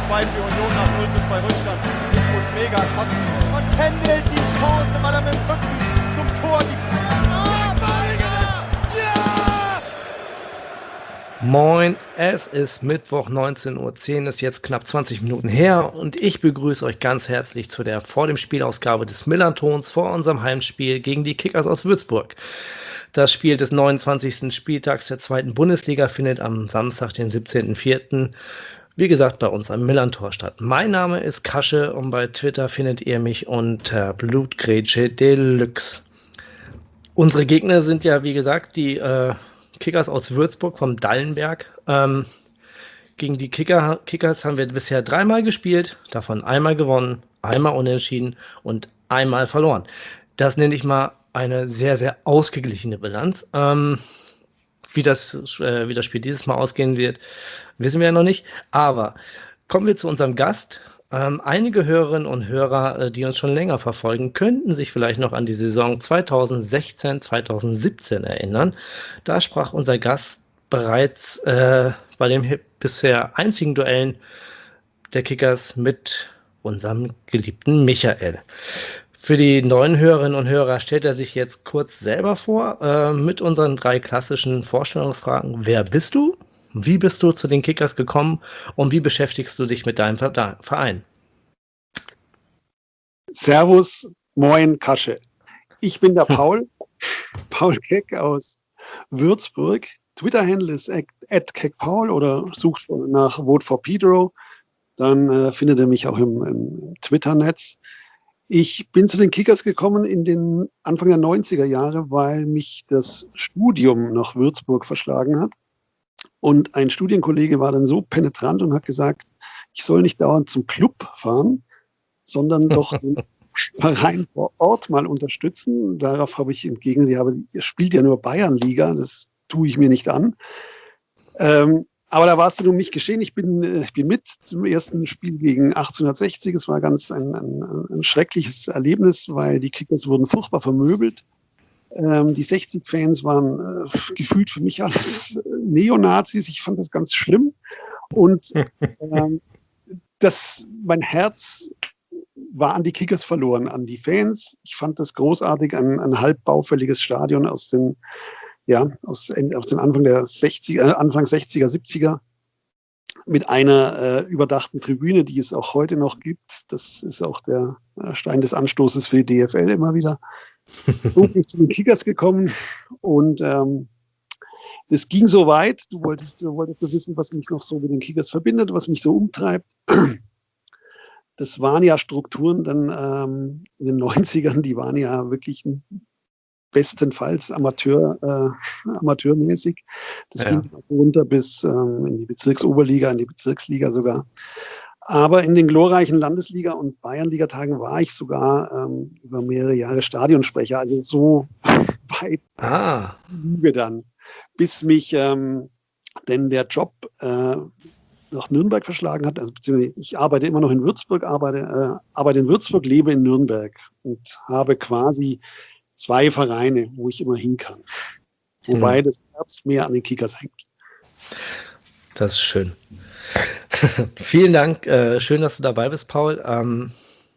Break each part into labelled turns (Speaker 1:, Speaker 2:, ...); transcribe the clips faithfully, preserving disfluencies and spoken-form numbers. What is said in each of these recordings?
Speaker 1: zwei für Union nach null zu zwei Rückstand. Ich muss mega kotzen. Und Kendall die Chance, weil er mit dem Rücken zum Tor die Ah, Balinger! Ja!
Speaker 2: Moin, es ist Mittwoch neunzehn Uhr zehn, ist jetzt knapp zwanzig Minuten her und ich begrüße euch ganz herzlich zu der vor dem Spielausgabe des Millern-Tons vor unserem Heimspiel gegen die Kickers aus Würzburg. Das Spiel des neunundzwanzigsten Spieltags der zweiten Bundesliga findet am Samstag, den siebzehnten vierten wie gesagt, bei uns am Millern-Tor statt. Mein Name ist Kasche und bei Twitter findet ihr mich unter Blutgrätsche Deluxe. Unsere Gegner sind ja, wie gesagt, die äh, Kickers aus Würzburg vom Dallenberg. Ähm, gegen die Kicker, Kickers haben wir bisher dreimal gespielt, davon einmal gewonnen, einmal unentschieden und einmal verloren. Das nenne ich mal eine sehr, sehr ausgeglichene Bilanz. Ähm, wie, das, äh, wie das Spiel dieses Mal ausgehen wird, wissen wir ja noch nicht. Aber kommen wir zu unserem Gast. Ähm, einige Hörerinnen und Hörer, äh, die uns schon länger verfolgen, könnten sich vielleicht noch an die Saison zweitausendsechzehn zweitausendsiebzehn erinnern. Da sprach unser Gast bereits äh, bei den bisher einzigen Duellen der Kickers mit unserem geliebten Michael. Für die neuen Hörerinnen und Hörer stellt er sich jetzt kurz selber vor äh, mit unseren drei klassischen Vorstellungsfragen. Wer bist du? Wie bist du zu den Kickers gekommen und wie beschäftigst du dich mit deinem Verein?
Speaker 3: Servus, moin, Kasche. Ich bin der Paul, Paul Keck aus Würzburg. Twitter-Handle ist at keckpaul oder sucht nach Vote for Pedro. Dann äh, findet ihr mich auch im, im Twitter-Netz. Ich bin zu den Kickers gekommen in den Anfang der neunziger Jahre, weil mich das Studium nach Würzburg verschlagen hat. Und ein Studienkollege war dann so penetrant und hat gesagt, ich soll nicht dauernd zum Club fahren, sondern doch den Verein vor Ort mal unterstützen. Darauf habe ich entgegen, ja, aber ihr spielt ja nur Bayernliga, das tue ich mir nicht an. Ähm, aber da war es dann um mich geschehen. Ich bin, ich bin mit zum ersten Spiel gegen achtzehnhundertsechzig. Es war ganz ein, ein, ein schreckliches Erlebnis, weil die Kickers wurden furchtbar vermöbelt. Ähm, die sechzig-Fans waren äh, gefühlt für mich alles Neonazis. Ich fand das ganz schlimm. Und ähm, das, mein Herz war an die Kickers verloren, an die Fans. Ich fand das großartig, ein, ein halb baufälliges Stadion aus den Ja, aus, aus den Anfang der sechziger, Anfang sechziger, siebziger mit einer äh, überdachten Tribüne, die es auch heute noch gibt. Das ist auch der äh, Stein des Anstoßes für die D F L immer wieder. So bin ich zu den Kickers gekommen und ähm, das ging so weit. Du wolltest, du wolltest du wissen, was mich noch so mit den Kickers verbindet, was mich so umtreibt. Das waren ja Strukturen dann ähm, in den neunzigern, die waren ja wirklich ein bestenfalls Amateur, äh, amateurmäßig. Das ja. ging runter bis ähm, in die Bezirksoberliga, in die Bezirksliga sogar. Aber in den glorreichen Landesliga- und Bayernligatagen war ich sogar ähm, über mehrere Jahre Stadionsprecher. Also so weit
Speaker 2: ah.
Speaker 3: Lüge dann, bis mich ähm, denn der Job äh, nach Nürnberg verschlagen hat. Also beziehungsweise ich arbeite immer noch in Würzburg, arbeite, äh, arbeite in Würzburg, lebe in Nürnberg und habe quasi zwei Vereine, wo ich immer hin kann. Wobei hm. das Herz mehr an den Kickers hängt.
Speaker 2: Das ist schön. Vielen Dank. Äh, schön, dass du dabei bist, Paul. Ähm,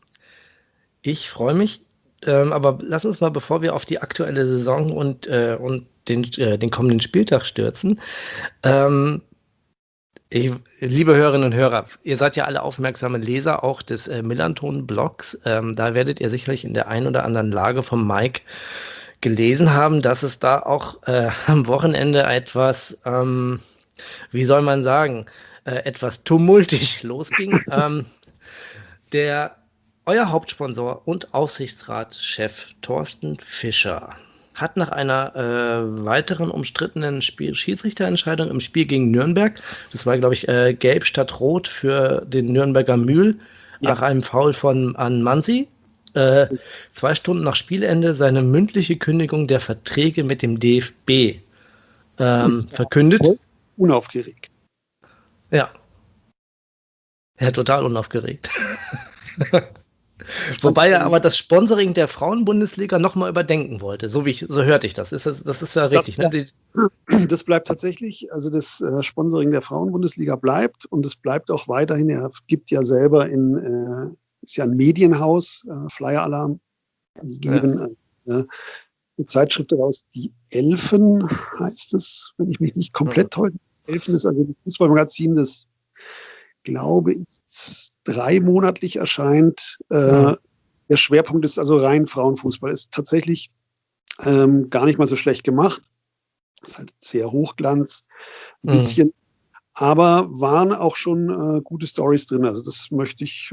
Speaker 2: ich freue mich. Ähm, aber lass uns mal, bevor wir auf die aktuelle Saison und, äh, und den, äh, den kommenden Spieltag stürzen, ähm, Ich, liebe Hörerinnen und Hörer, ihr seid ja alle aufmerksame Leser auch des äh, Millern-Ton-Blogs. Ähm, da werdet ihr sicherlich in der einen oder anderen Lage vom Mike gelesen haben, dass es da auch äh, am Wochenende etwas, ähm, wie soll man sagen, äh, etwas tumultig losging. ähm, der, euer Hauptsponsor und Aufsichtsratschef Thorsten Fischer hat nach einer äh, weiteren umstrittenen Spiel Schiedsrichterentscheidung im Spiel gegen Nürnberg, das war, glaube ich, äh, gelb statt rot für den Nürnberger Mühl, ja. nach einem Foul von an Mansi, äh, zwei Stunden nach Spielende seine mündliche Kündigung der Verträge mit dem D F B ähm, verkündet.
Speaker 3: Voll unaufgeregt.
Speaker 2: Ja. Ja, total unaufgeregt. Wobei er aber das Sponsoring der Frauen-Bundesliga nochmal überdenken wollte, so wie ich, so hörte ich das. Ist das, das ist ja
Speaker 3: Das
Speaker 2: richtig, ne?
Speaker 3: bleibt,
Speaker 2: Die,
Speaker 3: das bleibt tatsächlich, also das äh, Sponsoring der Frauen-Bundesliga bleibt und es bleibt auch weiterhin. Er gibt ja selber in, äh, ist ja ein Medienhaus, äh, Flyer Alarm, die geben äh, eine Zeitschrift raus, die Elfen heißt es, wenn ich mich nicht komplett täusche. Elfen ist also ein Fußballmagazin, das, glaube ich, dreimonatlich erscheint. Äh, der Schwerpunkt ist also rein Frauenfußball. Ist tatsächlich ähm, gar nicht mal so schlecht gemacht. Ist halt sehr Hochglanz, ein
Speaker 2: Mhm.
Speaker 3: bisschen. Aber waren auch schon äh, gute Stories drin. Also das möchte ich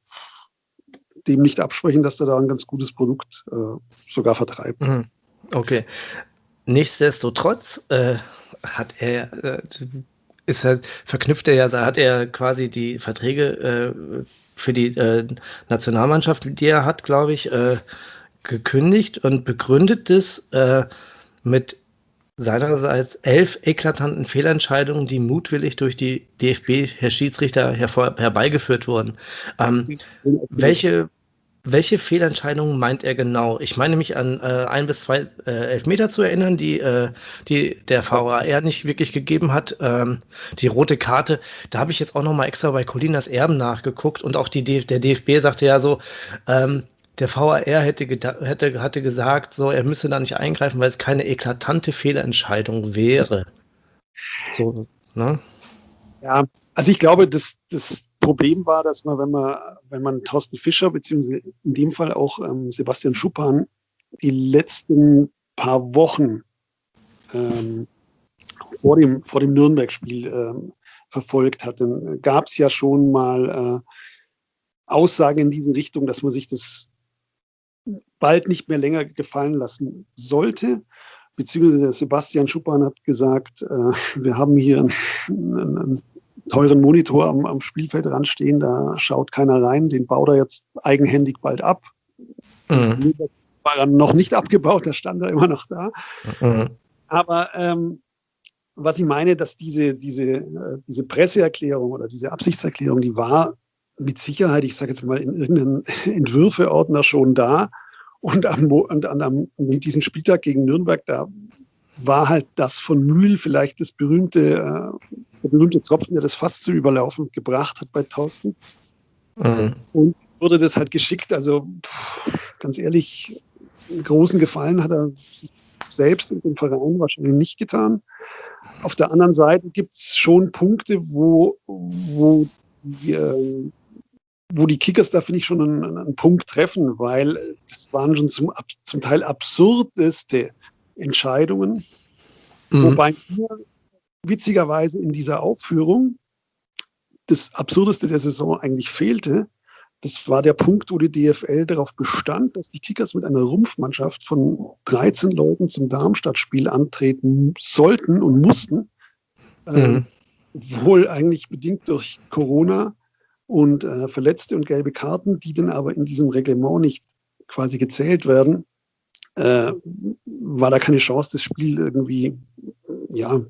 Speaker 3: äh, dem nicht absprechen, dass der da ein ganz gutes Produkt äh, sogar vertreibt.
Speaker 2: Mhm. Okay. Nichtsdestotrotz äh, hat er, äh, ist er, verknüpft er ja, hat er quasi die Verträge äh, für die äh, Nationalmannschaft, die er hat, glaube ich, äh, gekündigt und begründet es äh, mit seinerseits elf eklatanten Fehlentscheidungen, die mutwillig durch die D F B, Herr Schiedsrichter, hervor, herbeigeführt wurden. Ähm, welche, welche Fehlentscheidungen meint er genau? Ich meine mich an äh, ein bis zwei äh, Elfmeter zu erinnern, die, äh, die der V A R nicht wirklich gegeben hat. Ähm, die rote Karte, da habe ich jetzt auch noch mal extra bei Colinas Erben nachgeguckt und auch die D- der D F B sagte ja so, ähm, der V A R hätte, geda- hätte, hatte gesagt, so, er müsse da nicht eingreifen, weil es keine eklatante Fehlentscheidung wäre. So, ne?
Speaker 3: Ja, also ich glaube, das, das Problem war, dass man, wenn man, wenn man Thorsten Fischer, beziehungsweise in dem Fall auch ähm, Sebastian Schuppan, die letzten paar Wochen ähm, vor dem, vor dem Nürnberg-Spiel ähm, verfolgt hat, dann gab es ja schon mal äh, Aussagen in diese Richtung, dass man sich das bald nicht mehr länger gefallen lassen sollte. Beziehungsweise Sebastian Schuppan hat gesagt, äh, wir haben hier einen, einen, einen teuren Monitor am, am Spielfeldrand stehen, da schaut keiner rein, den baut er jetzt eigenhändig bald ab.
Speaker 2: Mhm.
Speaker 3: Das war dann noch nicht abgebaut, da stand er immer noch da.
Speaker 2: Mhm.
Speaker 3: Aber ähm, was ich meine, dass diese, diese, äh, diese Presseerklärung oder diese Absichtserklärung, die war mit Sicherheit, ich sage jetzt mal, in irgendeinem Entwürfeordner schon da. Und am, und an, am, an diesem Spieltag gegen Nürnberg, da war halt das von Mühl vielleicht das berühmte, äh, der berühmte Tropfen, der das Fass zu überlaufen gebracht hat bei Thorsten.
Speaker 2: Mhm.
Speaker 3: Und wurde das halt geschickt. Also pff, ganz ehrlich, einen großen Gefallen hat er sich selbst und dem Verein wahrscheinlich nicht getan. Auf der anderen Seite gibt es schon Punkte, wo, wo die, äh, wo die Kickers da, finde ich, schon einen, einen Punkt treffen, weil das waren schon zum, zum Teil absurdeste Entscheidungen.
Speaker 2: Mhm.
Speaker 3: Wobei mir witzigerweise in dieser Aufführung das Absurdeste der Saison eigentlich fehlte. Das war der Punkt, wo die D F L darauf bestand, dass die Kickers mit einer Rumpfmannschaft von dreizehn Leuten zum Darmstadt-Spiel antreten sollten und mussten.
Speaker 2: Mhm.
Speaker 3: Ähm, wohl eigentlich bedingt durch Corona und äh, Verletzte und gelbe Karten, die dann aber in diesem Reglement nicht quasi gezählt werden, äh, war da keine Chance, das Spiel irgendwie ja,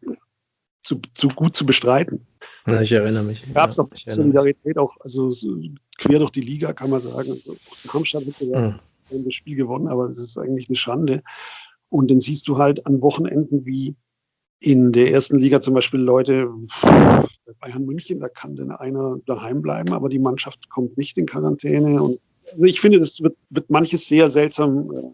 Speaker 3: zu, zu gut zu bestreiten.
Speaker 2: Ja, ich erinnere mich.
Speaker 3: Gab es
Speaker 2: ja,
Speaker 3: auch
Speaker 2: ich erinnere mich.
Speaker 3: Solidarität, auch also so quer durch die Liga, kann man sagen. Also, Darmstadt hat gesagt,
Speaker 2: Mhm.
Speaker 3: haben das Spiel gewonnen, aber das ist eigentlich eine Schande. Und dann siehst du halt an Wochenenden wie in der ersten Liga zum Beispiel Leute, bei Bayern München, da kann dann einer daheim bleiben, aber die Mannschaft kommt nicht in Quarantäne. Und also ich finde, das wird, wird manches sehr seltsam äh,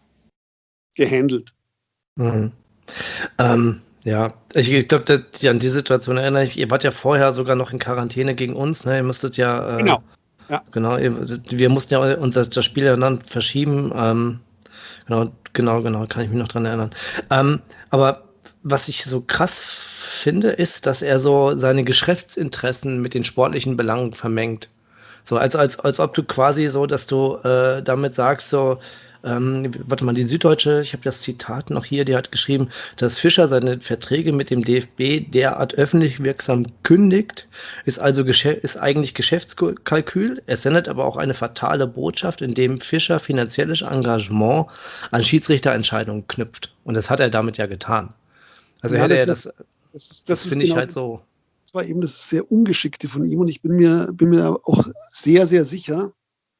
Speaker 3: gehandelt.
Speaker 2: Mhm. Ähm, ja, ich, ich glaube, an die Situation erinnere ich mich. Ihr wart ja vorher sogar noch in Quarantäne gegen uns, ne? Ihr müsstet ja, äh,
Speaker 3: Genau. Ja.
Speaker 2: genau, ihr, wir mussten ja unser das Spiel ja dann verschieben. Ähm, genau, genau, genau, kann ich mich noch dran erinnern. Ähm, aber was ich so krass finde, ist, dass er so seine Geschäftsinteressen mit den sportlichen Belangen vermengt. So, als, als, als ob du quasi so, dass du äh, damit sagst, so, ähm, warte mal, die Süddeutsche, ich habe das Zitat noch hier, die hat geschrieben, dass Fischer seine Verträge mit dem D F B derart öffentlich wirksam kündigt, ist also Geschä- ist eigentlich Geschäftskalkül. Es sendet aber auch eine fatale Botschaft, indem Fischer finanzielles Engagement an Schiedsrichterentscheidungen knüpft. Und das hat er damit ja getan. Also
Speaker 3: Ja,
Speaker 2: hätte
Speaker 3: das
Speaker 2: er
Speaker 3: ist-
Speaker 2: das,
Speaker 3: Das, ist,
Speaker 2: das
Speaker 3: das ist
Speaker 2: finde ich
Speaker 3: genau
Speaker 2: halt so.
Speaker 3: Das war eben das sehr Ungeschickte von ihm und ich bin mir, bin mir auch sehr, sehr sicher,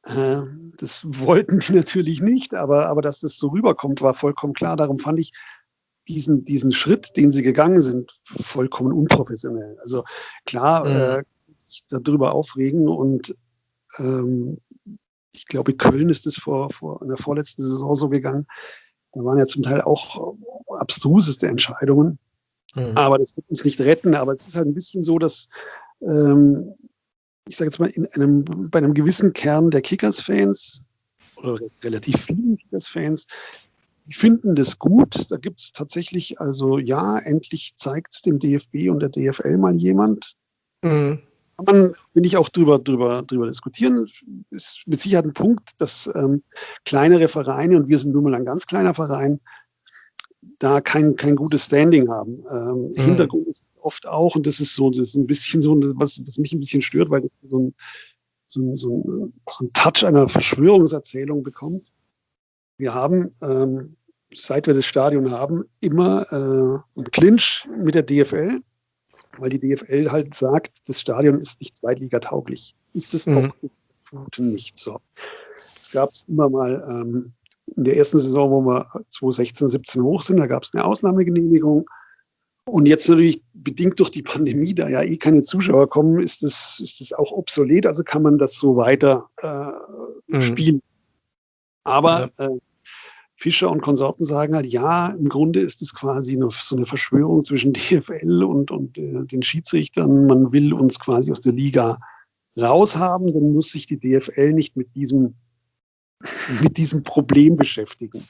Speaker 3: Äh, das wollten die natürlich nicht, aber, aber dass das so rüberkommt, war vollkommen klar. Darum fand ich diesen, diesen Schritt, den sie gegangen sind, vollkommen unprofessionell. Also klar,
Speaker 2: Mhm.
Speaker 3: äh, sich darüber aufregen und ähm, ich glaube, Köln ist es vor, vor in der vorletzten Saison so gegangen. Da waren ja zum Teil auch abstruseste Entscheidungen.
Speaker 2: Mhm.
Speaker 3: Aber das wird uns nicht retten. Aber es ist halt ein bisschen so, dass ähm, ich sage jetzt mal, in einem, bei einem gewissen Kern der Kickers-Fans oder relativ vielen Kickers-Fans, die finden das gut. Da gibt es tatsächlich, also ja, endlich zeigt es dem D F B und der D F L mal jemand.
Speaker 2: Mhm.
Speaker 3: Kann man, will ich auch drüber, drüber, drüber diskutieren. Ist mit Sicherheit ein Punkt, dass ähm, kleinere Vereine, und wir sind nun mal ein ganz kleiner Verein, da kein, kein gutes Standing haben. Ähm,
Speaker 2: Mhm.
Speaker 3: Hintergrund ist oft auch, und das ist so, das ist ein bisschen so, was, was mich ein bisschen stört, weil das so ein, so ein, so ein, so ein Touch einer Verschwörungserzählung bekommt. Wir haben, ähm, seit wir das Stadion haben, immer äh, einen Clinch mit der D F L, weil die D F L halt sagt, das Stadion ist nicht zweitligatauglich. Ist es
Speaker 2: Mhm.
Speaker 3: auch nicht so. Es gab es immer mal ähm, in der ersten Saison, wo wir zwanzig sechzehn, siebzehn hoch sind, da gab es eine Ausnahmegenehmigung. Und jetzt natürlich bedingt durch die Pandemie, da ja eh keine Zuschauer kommen, ist das, ist das auch obsolet. Also kann man das so weiter äh,
Speaker 2: Mhm.
Speaker 3: spielen. Aber
Speaker 2: Ja.
Speaker 3: äh, Fischer und Konsorten sagen halt, ja, im Grunde ist es quasi eine, so eine Verschwörung zwischen D F L und, und äh, den Schiedsrichtern. Man will uns quasi aus der Liga raushaben, dann muss sich die D F L nicht mit diesem, mit diesem Problem beschäftigen.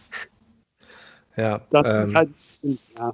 Speaker 2: Ja,
Speaker 3: Das
Speaker 2: ähm,
Speaker 3: ist halt ein bisschen, ja,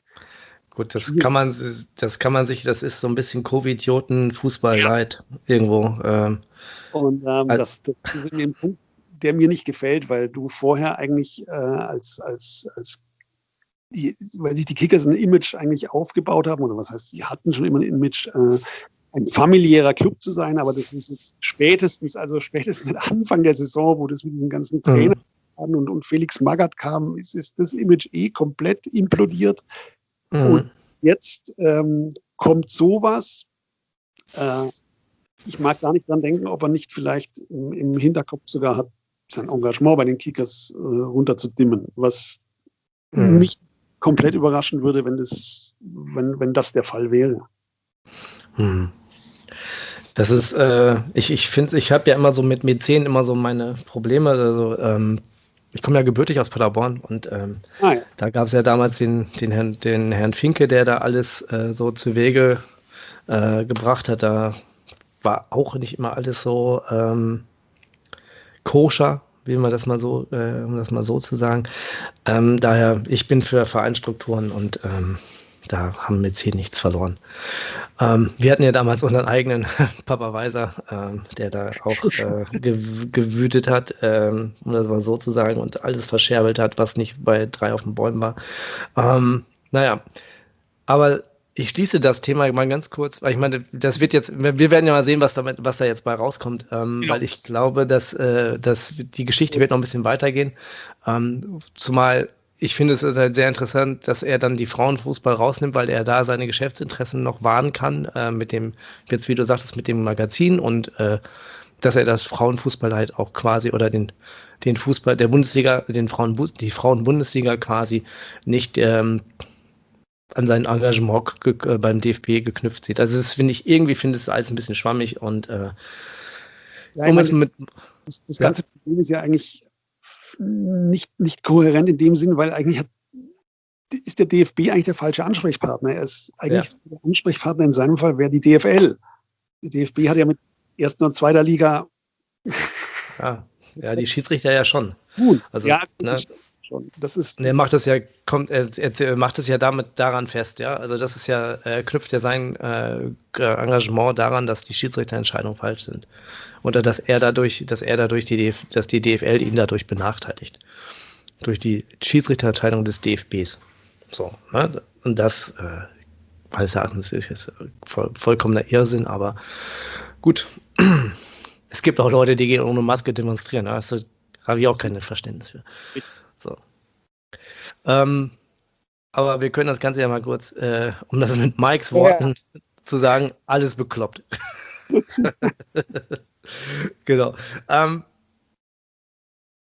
Speaker 2: gut, das
Speaker 3: schwierig.
Speaker 2: kann man, das kann man sich, das ist so ein bisschen Covid-Idioten-Fußball-Light irgendwo. Ähm,
Speaker 3: Und ähm,
Speaker 2: al-
Speaker 3: das, das ist mir ein Punkt, der mir nicht gefällt, weil du vorher eigentlich äh, als, als, als die, weil sich die Kickers ein Image eigentlich aufgebaut haben, oder was heißt, sie hatten schon immer ein Image, äh, ein familiärer Club zu sein, aber das ist jetzt spätestens, also spätestens Anfang der Saison, wo das mit diesen ganzen Trainern
Speaker 2: mhm.
Speaker 3: und, und Felix Magath kam, ist, ist das Image eh komplett implodiert. Und
Speaker 2: Mhm.
Speaker 3: jetzt ähm, kommt sowas. Äh, ich mag gar nicht dran denken, ob er nicht vielleicht im, im Hinterkopf sogar hat, sein Engagement bei den Kickers äh, runterzudimmen, was
Speaker 2: Mhm.
Speaker 3: mich komplett überraschen würde, wenn das, wenn, wenn das der Fall wäre.
Speaker 2: Mhm. Das ist, äh, ich, ich finde, ich habe ja immer so mit Mäzen immer so meine Probleme. Also, ähm, ich komme ja gebürtig aus Paderborn und ähm,
Speaker 3: Ah, ja.
Speaker 2: da gab es ja damals den, den, Herrn, den Herrn Finke, der da alles äh, so zu Wege äh, gebracht hat. Da war auch nicht immer alles so ähm, koscher, wie man das mal so, äh, um das mal so zu sagen. Ähm, daher, ich bin für Vereinsstrukturen und ähm, da haben Mäzen nichts verloren. Ähm, wir hatten ja damals unseren eigenen Papa Weiser, ähm, der da auch äh, gew gewütet hat, ähm, um das mal so zu sagen, und alles verscherbelt hat, was nicht bei drei auf den Bäumen war. Ähm, naja, aber ich schließe das Thema mal ganz kurz, weil ich meine, das wird jetzt, wir werden ja mal sehen, was, damit, was da jetzt bei rauskommt, ähm,
Speaker 3: Genau.
Speaker 2: weil ich glaube, dass, äh, dass die Geschichte wird noch ein bisschen weitergehen. Ähm, zumal ich finde es halt sehr interessant, dass er dann die Frauenfußball rausnimmt, weil er da seine Geschäftsinteressen noch wahren kann, äh, mit dem, jetzt wie du sagtest, mit dem Magazin und äh, dass er das Frauenfußball halt auch quasi oder den, den Fußball der Bundesliga, den Frauen, die Frauenbundesliga quasi nicht ähm, an sein Engagement äh, beim D F B geknüpft sieht. Also das finde ich, irgendwie finde ich es alles ein bisschen schwammig und äh,
Speaker 3: Ja, ich
Speaker 2: um
Speaker 3: meine,
Speaker 2: es
Speaker 3: das,
Speaker 2: mit,
Speaker 3: das, das
Speaker 2: ja,
Speaker 3: ganze Problem ist ja eigentlich nicht, nicht kohärent in dem Sinn, weil eigentlich hat, ist der D F B eigentlich der falsche Ansprechpartner. Er ist
Speaker 2: ja,
Speaker 3: eigentlich der Ansprechpartner in seinem Fall wäre die D F L. Der D F B hat ja mit erster und zweiter Liga
Speaker 2: ja, ja, die Schiedsrichter ja schon.
Speaker 3: tun.
Speaker 2: Also,
Speaker 3: Ja, gut,
Speaker 2: ne,
Speaker 3: das stimmt schon. Das ist,
Speaker 2: und er
Speaker 3: das
Speaker 2: macht
Speaker 3: ist
Speaker 2: das ja, kommt, er, er macht es ja damit daran fest, ja. Also das ist ja, er knüpft ja sein äh, Engagement daran, dass die Schiedsrichterentscheidungen falsch sind. Oder dass er dadurch, dass er dadurch die DF, dass die D F L ihn dadurch benachteiligt. Durch die Schiedsrichterentscheidung des D F Bs. So, ne? Und das, äh, meines Erachtens ist jetzt voll, vollkommener Irrsinn, aber gut. Es gibt auch Leute, die gehen ohne Maske demonstrieren. Da habe ich auch kein Verständnis für. So. Ähm, aber wir können das Ganze ja mal kurz, äh, um das mit Mikes Worten ja. zu sagen, alles bekloppt. Genau. Ähm,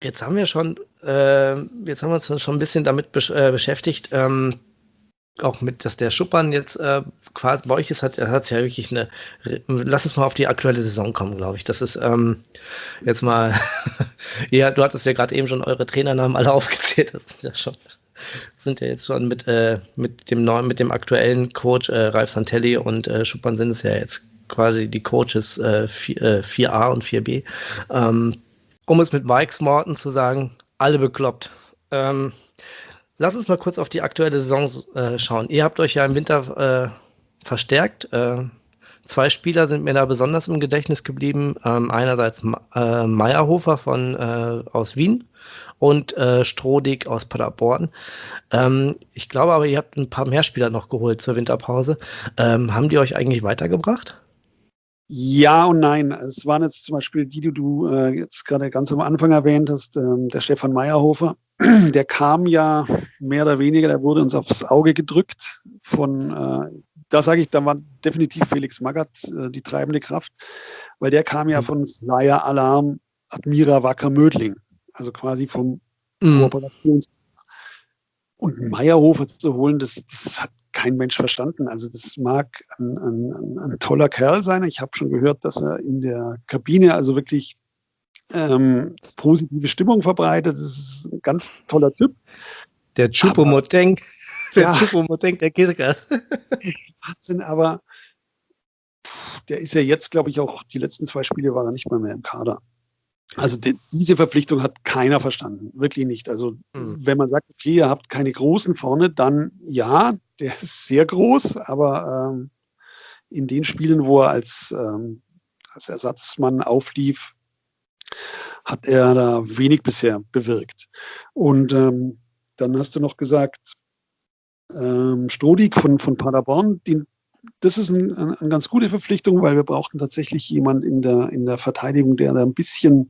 Speaker 2: Jetzt haben wir schon, äh, jetzt haben wir uns schon ein bisschen damit besch äh, beschäftigt, ähm, auch mit, dass der Schuppern jetzt äh, quasi bei euch ist, hat es ja wirklich eine, lass uns mal auf die aktuelle Saison kommen, glaube ich. Das ist ähm, jetzt mal, ja, du hattest ja gerade eben schon eure Trainernamen alle aufgezählt, das sind ja schon, sind ja jetzt schon mit, äh, mit dem neuen, mit dem aktuellen Coach äh, Ralf Santelli und äh, Schuppern sind es ja jetzt quasi die Coaches äh, vier a und vier b. Ähm, um es mit Mike Morton zu sagen, alle bekloppt. Ähm, Lass uns mal kurz auf die aktuelle Saison äh, schauen. Ihr habt euch ja im Winter äh, verstärkt. Äh, zwei Spieler sind mir da besonders im Gedächtnis geblieben. Ähm, einerseits äh, Meyerhofer von, äh, aus Wien und äh, Strodig aus Paderborn. Ähm, ich glaube aber, ihr habt ein paar mehr Spieler noch geholt zur Winterpause. Ähm, haben die euch eigentlich weitergebracht?
Speaker 3: Ja und nein. Es waren jetzt zum Beispiel die, die du äh, jetzt gerade ganz am Anfang erwähnt hast, ähm, der Stefan Meyerhofer. Der kam ja mehr oder weniger, der wurde uns aufs Auge gedrückt von, äh, da sage ich, da war definitiv Felix Magath äh, die treibende Kraft, weil der kam ja von Flyer Alarm Admira Wacker Mödling, also quasi vom mhm. Kooperations- und Meyerhofer zu holen, das, das hat kein Mensch verstanden. Also das mag ein, ein, ein, ein toller Kerl sein. Ich habe schon gehört, dass er in der Kabine also wirklich ähm, positive Stimmung verbreitet. Das ist ein ganz toller Typ.
Speaker 2: Der Choupo-Moting, der
Speaker 3: ja,
Speaker 2: Choupo-Moting, der Kirker.
Speaker 3: Wahnsinn, aber pff, der ist ja jetzt, glaube ich, auch die letzten zwei Spiele war er nicht mal mehr im Kader. Also die, diese Verpflichtung hat keiner verstanden, wirklich nicht. Also mhm. wenn man sagt, okay, ihr habt keine Großen vorne, dann ja, der ist sehr groß, aber ähm, in den Spielen, wo er als, ähm, als Ersatzmann auflief, hat er da wenig bisher bewirkt. Und ähm, dann hast du noch gesagt, ähm, Strodig von, von Paderborn, den, das ist ein, ein, eine ganz gute Verpflichtung, weil wir brauchten tatsächlich jemanden in der, in der Verteidigung, der da ein bisschen,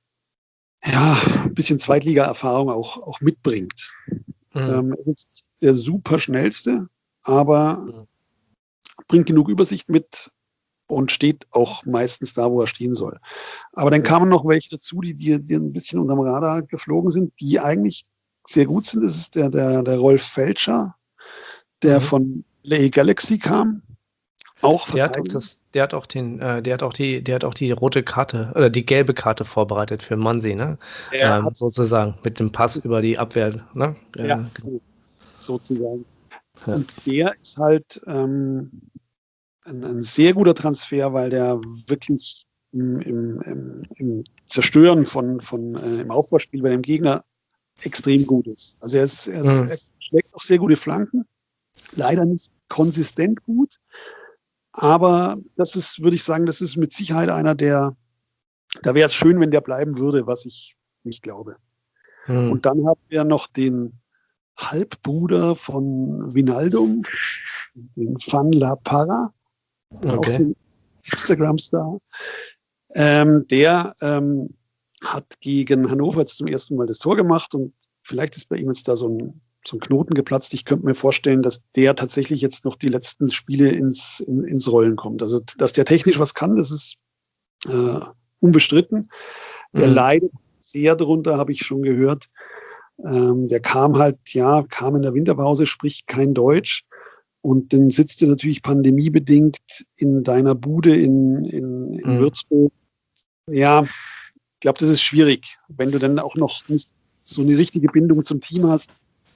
Speaker 3: ja, ein bisschen Zweitliga-Erfahrung auch, auch mitbringt. Mhm. Ähm, er ist der super schnellste, aber mhm. bringt genug Übersicht mit und steht auch meistens da, wo er stehen soll. Aber dann kamen noch welche dazu, die, die, die ein bisschen unterm Radar geflogen sind, die eigentlich sehr gut sind. Das ist der, der, der Rolf Felscher, der mhm. von L A Galaxy kam. Auch
Speaker 2: der hat auch das, der hat auch den, äh, der hat auch die, der hat auch die rote Karte oder die gelbe Karte vorbereitet für Mansi, ne? Ähm, sozusagen mit dem Pass über die Abwehr, ne?
Speaker 3: Ja, ja sozusagen. Ja. Und der ist halt ähm, ein, ein sehr guter Transfer, weil der wirklich im, im, im, im Zerstören von, von äh, im Aufbauspiel bei dem Gegner extrem gut ist. Also er, ist, er, ist, mhm. er schlägt auch sehr gute Flanken, leider nicht konsistent gut, aber das ist, würde ich sagen, das ist mit Sicherheit einer, der, da wäre es schön, wenn der bleiben würde, was ich nicht glaube. Mhm. Und dann haben wir noch den Halbbruder von Wijnaldum, den Van La Parra, okay. Auch so ein Instagram-Star. Ähm, der ähm, hat gegen Hannover jetzt zum ersten Mal das Tor gemacht und vielleicht ist bei ihm jetzt da so ein, so ein Knoten geplatzt. Ich könnte mir vorstellen, dass der tatsächlich jetzt noch die letzten Spiele ins, in, ins Rollen kommt. Also, dass der technisch was kann, das ist äh, unbestritten. Der mhm. leidet sehr drunter, habe ich schon gehört. Ähm, der kam halt, ja, kam in der Winterpause, spricht kein Deutsch. Und dann sitzt du natürlich pandemiebedingt in deiner Bude in, in, in mhm. Würzburg. Ja, ich glaube, das ist schwierig, wenn du dann auch noch nicht so eine richtige Bindung zum Team hast.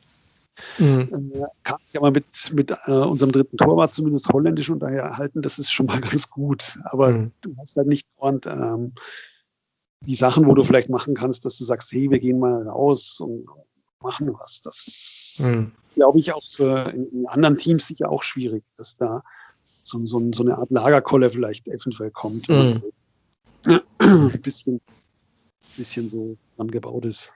Speaker 3: Mhm. Äh, kannst ja mal mit, mit äh, unserem dritten Torwart zumindest holländisch unterhalten, das ist schon mal ganz gut. Aber mhm. du hast halt nicht dauernd ähm, die Sachen, wo du vielleicht machen kannst, dass du sagst, hey, wir gehen mal raus und machen was. Das mhm. glaube ich auch für in, in anderen Teams sicher auch schwierig, dass da so, so, so eine Art Lagerkolle vielleicht eventuell kommt. Mhm. Ein bisschen, bisschen so angebaut ist.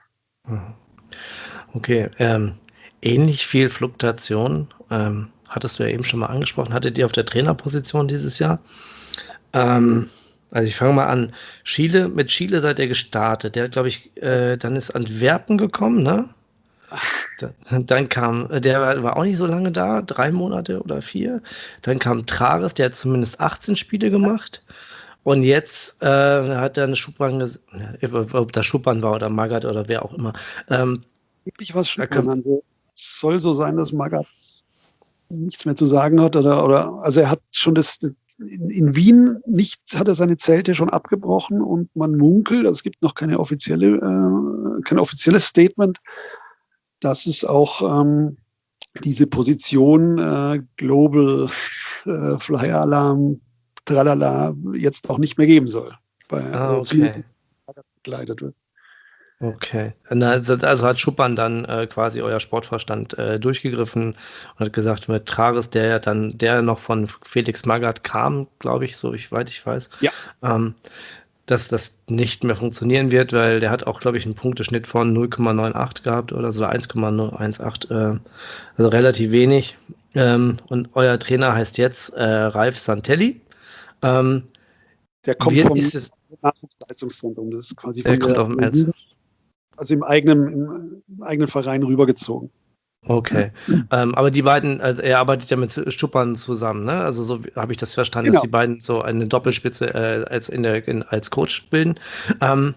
Speaker 2: Okay, ähm, ähnlich viel Fluktuation, ähm, hattest du ja eben schon mal angesprochen, hattet ihr auf der Trainerposition dieses Jahr? Ähm, also ich fange mal an, Chile, mit Chile seid ihr gestartet, der glaube ich, äh, dann ist Antwerpen gekommen, ne? Dann, dann kam, der war, war auch nicht so lange da, drei Monate oder vier. Dann kam Trares, der hat zumindest achtzehn Spiele gemacht. Und jetzt äh, hat er eine Schubban, ges- ob das Schubban war oder Magath oder wer auch immer. Ähm,
Speaker 3: Wirklich was
Speaker 2: er
Speaker 3: Schubban
Speaker 2: kann-
Speaker 3: an. Es soll so sein, dass Magath nichts mehr zu sagen hat oder, oder also er hat schon das in, in Wien nicht, hat er seine Zelte schon abgebrochen und man munkelt, also es gibt noch keine offizielle, äh, kein offizielles Statement, dass es auch ähm, diese Position äh, Global äh, Flyer Alarm, tralala, jetzt auch nicht mehr geben soll. Bei,
Speaker 2: ah,
Speaker 3: oder
Speaker 2: okay.
Speaker 3: zumindest begleitet wird.
Speaker 2: Okay. Na, Also, also hat Schuppan dann äh, quasi euer Sportvorstand äh, durchgegriffen und hat gesagt, mit Trares, der ja dann, der noch von Felix Magath kam, glaube ich, so ich weit ich weiß,
Speaker 3: Ja.
Speaker 2: ähm, dass das nicht mehr funktionieren wird, weil der hat auch, glaube ich, einen Punkteschnitt von null Komma neunundachtzig gehabt oder so, eins Komma null achtzehn, äh, also relativ wenig. Ähm, und euer Trainer heißt jetzt äh, Ralf Santelli. Ähm,
Speaker 3: Der kommt
Speaker 2: wird,
Speaker 3: vom
Speaker 2: ist es,
Speaker 3: Nachwuchsleistungszentrum. Das ist quasi
Speaker 2: der
Speaker 3: von
Speaker 2: kommt
Speaker 3: der
Speaker 2: auf dem Ernst.
Speaker 3: also im eigenen, im, im eigenen Verein rübergezogen.
Speaker 2: Okay. Ähm, aber die beiden, also er arbeitet ja mit Schuppan zusammen, ne? Also so habe ich das verstanden, dass
Speaker 3: Genau.
Speaker 2: die beiden so eine Doppelspitze äh, als in der in, als Coach bilden. Ähm,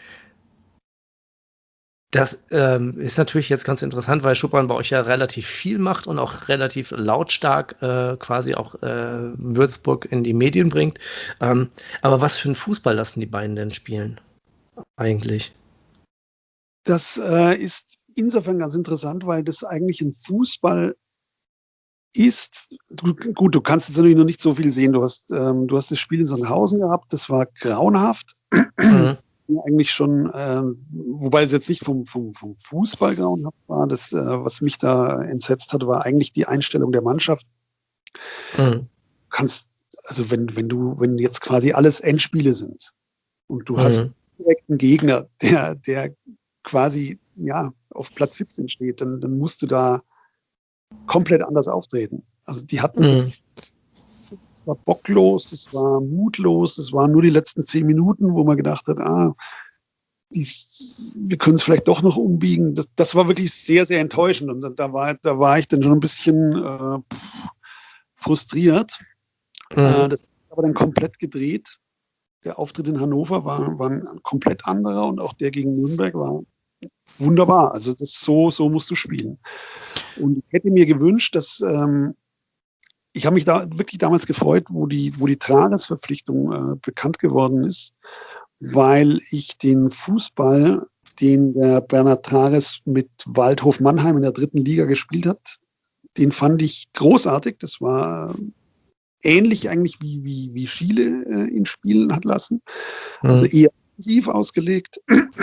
Speaker 2: das ähm, ist natürlich jetzt ganz interessant, weil Schuppan bei euch ja relativ viel macht und auch relativ lautstark äh, quasi auch äh, Würzburg in die Medien bringt. Ähm, aber was für einen Fußball lassen die beiden denn spielen? Eigentlich.
Speaker 3: Das äh, ist insofern ganz interessant, weil das eigentlich ein Fußball ist. Du, gut, du kannst jetzt natürlich noch nicht so viel sehen. Du hast, ähm, du hast das Spiel in Sandhausen gehabt, das war grauenhaft.
Speaker 2: Mhm.
Speaker 3: Eigentlich schon, ähm, wobei es jetzt nicht vom, vom, vom Fußball grauenhaft war. Das, äh, was mich da entsetzt hat, war eigentlich die Einstellung der Mannschaft.
Speaker 2: Mhm.
Speaker 3: Kannst, also wenn, wenn du, wenn jetzt quasi alles Endspiele sind und du hast
Speaker 2: Mhm.
Speaker 3: direkt einen Gegner, der, der quasi ja auf Platz siebzehn steht, dann, dann musst du da komplett anders auftreten. Also die hatten,
Speaker 2: Mhm.
Speaker 3: es war bocklos, es war mutlos, es waren nur die letzten zehn Minuten, wo man gedacht hat, ah, dies, wir können es vielleicht doch noch umbiegen. Das, das war wirklich sehr, sehr enttäuschend und da- da war, da war ich dann schon ein bisschen äh, frustriert. Äh,
Speaker 2: Mhm.
Speaker 3: das ist aber dann komplett gedreht. Der Auftritt in Hannover war, war ein komplett anderer und auch der gegen Nürnberg war wunderbar. Also das so, so musst du spielen. Und ich hätte mir gewünscht, dass ähm, ich habe mich da wirklich damals gefreut, wo die, wo die Trages-Verpflichtung äh, bekannt geworden ist, weil ich den Fußball, den der Bernhard Trages mit Waldhof Mannheim in der dritten Liga gespielt hat, den fand ich großartig. Das war ähnlich eigentlich wie, wie, wie Schiele äh, ihn spielen hat lassen. Also
Speaker 2: Mhm.
Speaker 3: eher offensiv ausgelegt.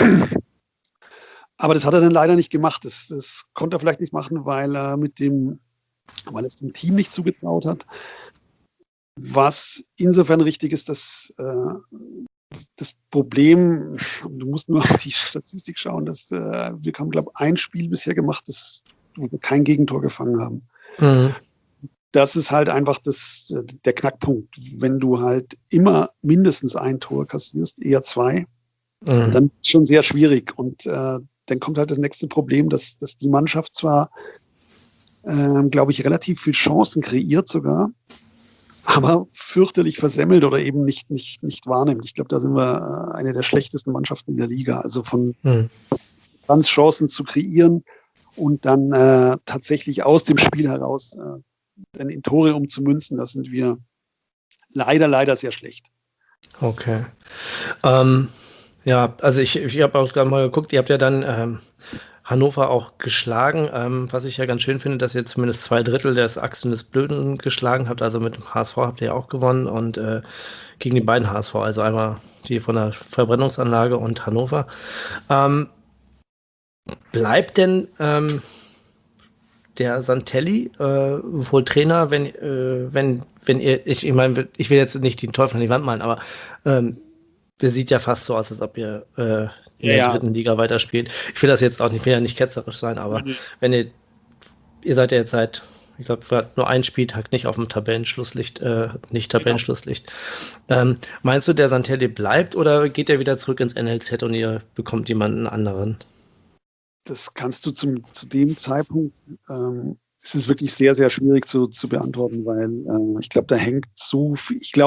Speaker 3: Aber das hat er dann leider nicht gemacht. Das, das konnte er vielleicht nicht machen, weil er mit dem, weil es dem Team nicht zugetraut hat. Was insofern richtig ist, dass äh, das Problem, du musst nur auf die Statistik schauen, dass äh, wir haben, glaube ich, ein Spiel bisher gemacht, das, wo wir kein Gegentor gefangen haben.
Speaker 2: Mhm.
Speaker 3: Das ist halt einfach das, der Knackpunkt. Wenn du halt immer mindestens ein Tor kassierst, eher zwei,
Speaker 2: Mhm.
Speaker 3: dann ist es schon sehr schwierig. Und äh, dann kommt halt das nächste Problem, dass, dass die Mannschaft zwar, ähm, glaube ich, relativ viel Chancen kreiert sogar, aber fürchterlich versemmelt oder eben nicht, nicht, nicht wahrnimmt. Ich glaube, da sind wir äh, eine der schlechtesten Mannschaften in der Liga. Also von
Speaker 2: Mhm.
Speaker 3: ganz Chancen zu kreieren und dann äh, tatsächlich aus dem Spiel heraus äh, dann in Tore umzumünzen, da sind wir leider, leider sehr schlecht.
Speaker 2: Okay. Ähm, ja, also ich, ich habe auch gerade mal geguckt, ihr habt ja dann ähm, Hannover auch geschlagen, ähm, was ich ja ganz schön finde, dass ihr zumindest zwei Drittel des Achsen des Blöden geschlagen habt. Also mit dem H S V habt ihr ja auch gewonnen und äh, gegen die beiden H S V, also einmal die von der Verbrennungsanlage und Hannover. Ähm, bleibt denn ähm, der Santelli äh, wohl Trainer, wenn, äh, wenn, wenn ihr, ich, ich meine, ich will jetzt nicht den Teufel an die Wand malen, aber ähm, das sieht ja fast so aus, als ob ihr äh, in
Speaker 3: Ja,
Speaker 2: der
Speaker 3: ja.
Speaker 2: dritten Liga weiterspielt. Ich will das jetzt auch nicht, will ja nicht ketzerisch sein, aber
Speaker 3: Mhm.
Speaker 2: wenn ihr, ihr seid ja jetzt seit, ich glaube, nur einen Spieltag nicht auf dem Tabellenschlusslicht, äh, nicht Tabellenschlusslicht. Ähm, meinst du, der Santelli bleibt oder geht er wieder zurück ins N L Z und ihr bekommt jemanden anderen?
Speaker 3: Das kannst du zum, zu dem Zeitpunkt, ähm, es ist wirklich sehr, sehr schwierig zu, zu beantworten, weil äh, ich glaube, da hängt so viel, ich glaube,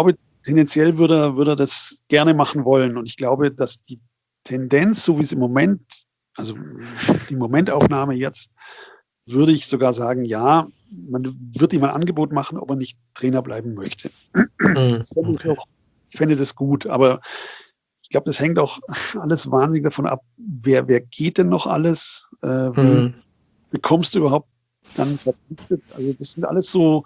Speaker 3: tendenziell würde er, würde er das gerne machen wollen. Und ich glaube, dass die Tendenz, so wie es im Moment, also die Momentaufnahme jetzt, würde ich sogar sagen, ja, man wird ihm ein Angebot machen, ob er nicht Trainer bleiben möchte.
Speaker 2: Mhm.
Speaker 3: Ich fände, ich auch, ich fände das gut, aber ich glaube, das hängt auch alles wahnsinnig davon ab, wer, wer geht denn noch alles, äh, wen
Speaker 2: Mhm.
Speaker 3: bekommst du überhaupt dann verpflichtet. Also das sind alles so,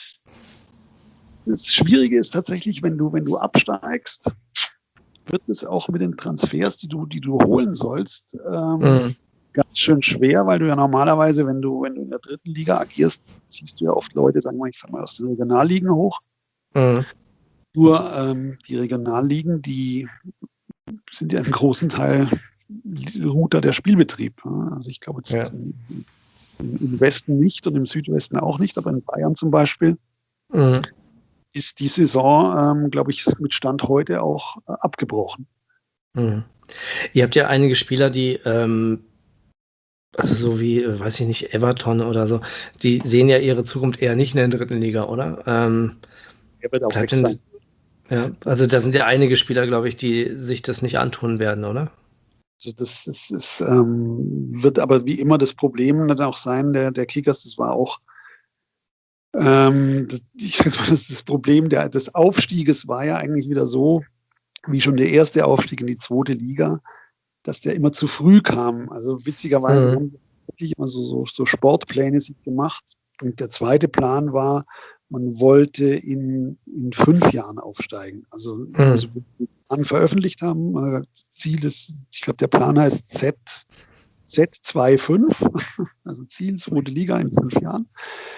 Speaker 3: das Schwierige ist tatsächlich, wenn du, wenn du absteigst, wird es auch mit den Transfers, die du, die du holen sollst, ähm,
Speaker 2: Mhm.
Speaker 3: ganz schön schwer, weil du ja normalerweise, wenn du, wenn du in der dritten Liga agierst, ziehst du ja oft Leute, sagen wir, ich sag mal, aus den Regionalligen hoch.
Speaker 2: Mhm.
Speaker 3: Nur ähm, die Regionalligen, die sind ja im großen Teil ruht da der Spielbetrieb. Also ich glaube jetzt
Speaker 2: Ja.
Speaker 3: im, im Westen nicht und im Südwesten auch nicht, aber in Bayern zum Beispiel
Speaker 2: Mhm.
Speaker 3: ist die Saison, ähm, glaube ich, mit Stand heute auch äh, abgebrochen.
Speaker 2: Mhm. Ihr habt ja einige Spieler, die, ähm, also so wie, äh, weiß ich nicht, Everton oder so, die sehen ja ihre Zukunft eher nicht in der dritten Liga, oder? Ähm,
Speaker 3: Er wird auch
Speaker 2: bleibt
Speaker 3: weg
Speaker 2: denn,
Speaker 3: sein.
Speaker 2: ja, also da sind ja einige Spieler, glaube ich, die sich das nicht antun werden, oder?
Speaker 3: Also das ist, ist, ähm, wird aber wie immer das Problem dann auch sein, der, der Kickers, das war auch, ähm, das, ich sag jetzt mal, das, das Problem der, des Aufstieges war ja eigentlich wieder so, wie schon der erste Aufstieg in die zweite Liga, dass der immer zu früh kam. Also witzigerweise
Speaker 2: Mhm.
Speaker 3: haben wir wirklich immer so, so, so Sportpläne sich gemacht. Und der zweite Plan war, man wollte in, in fünf Jahren aufsteigen. Also,
Speaker 2: Mhm.
Speaker 3: also wir den Plan veröffentlicht haben. Man hat gesagt, Ziel ist, ich glaube, der Plan heißt Z, Z fünfundzwanzig, also Ziel zweite Liga in fünf Jahren.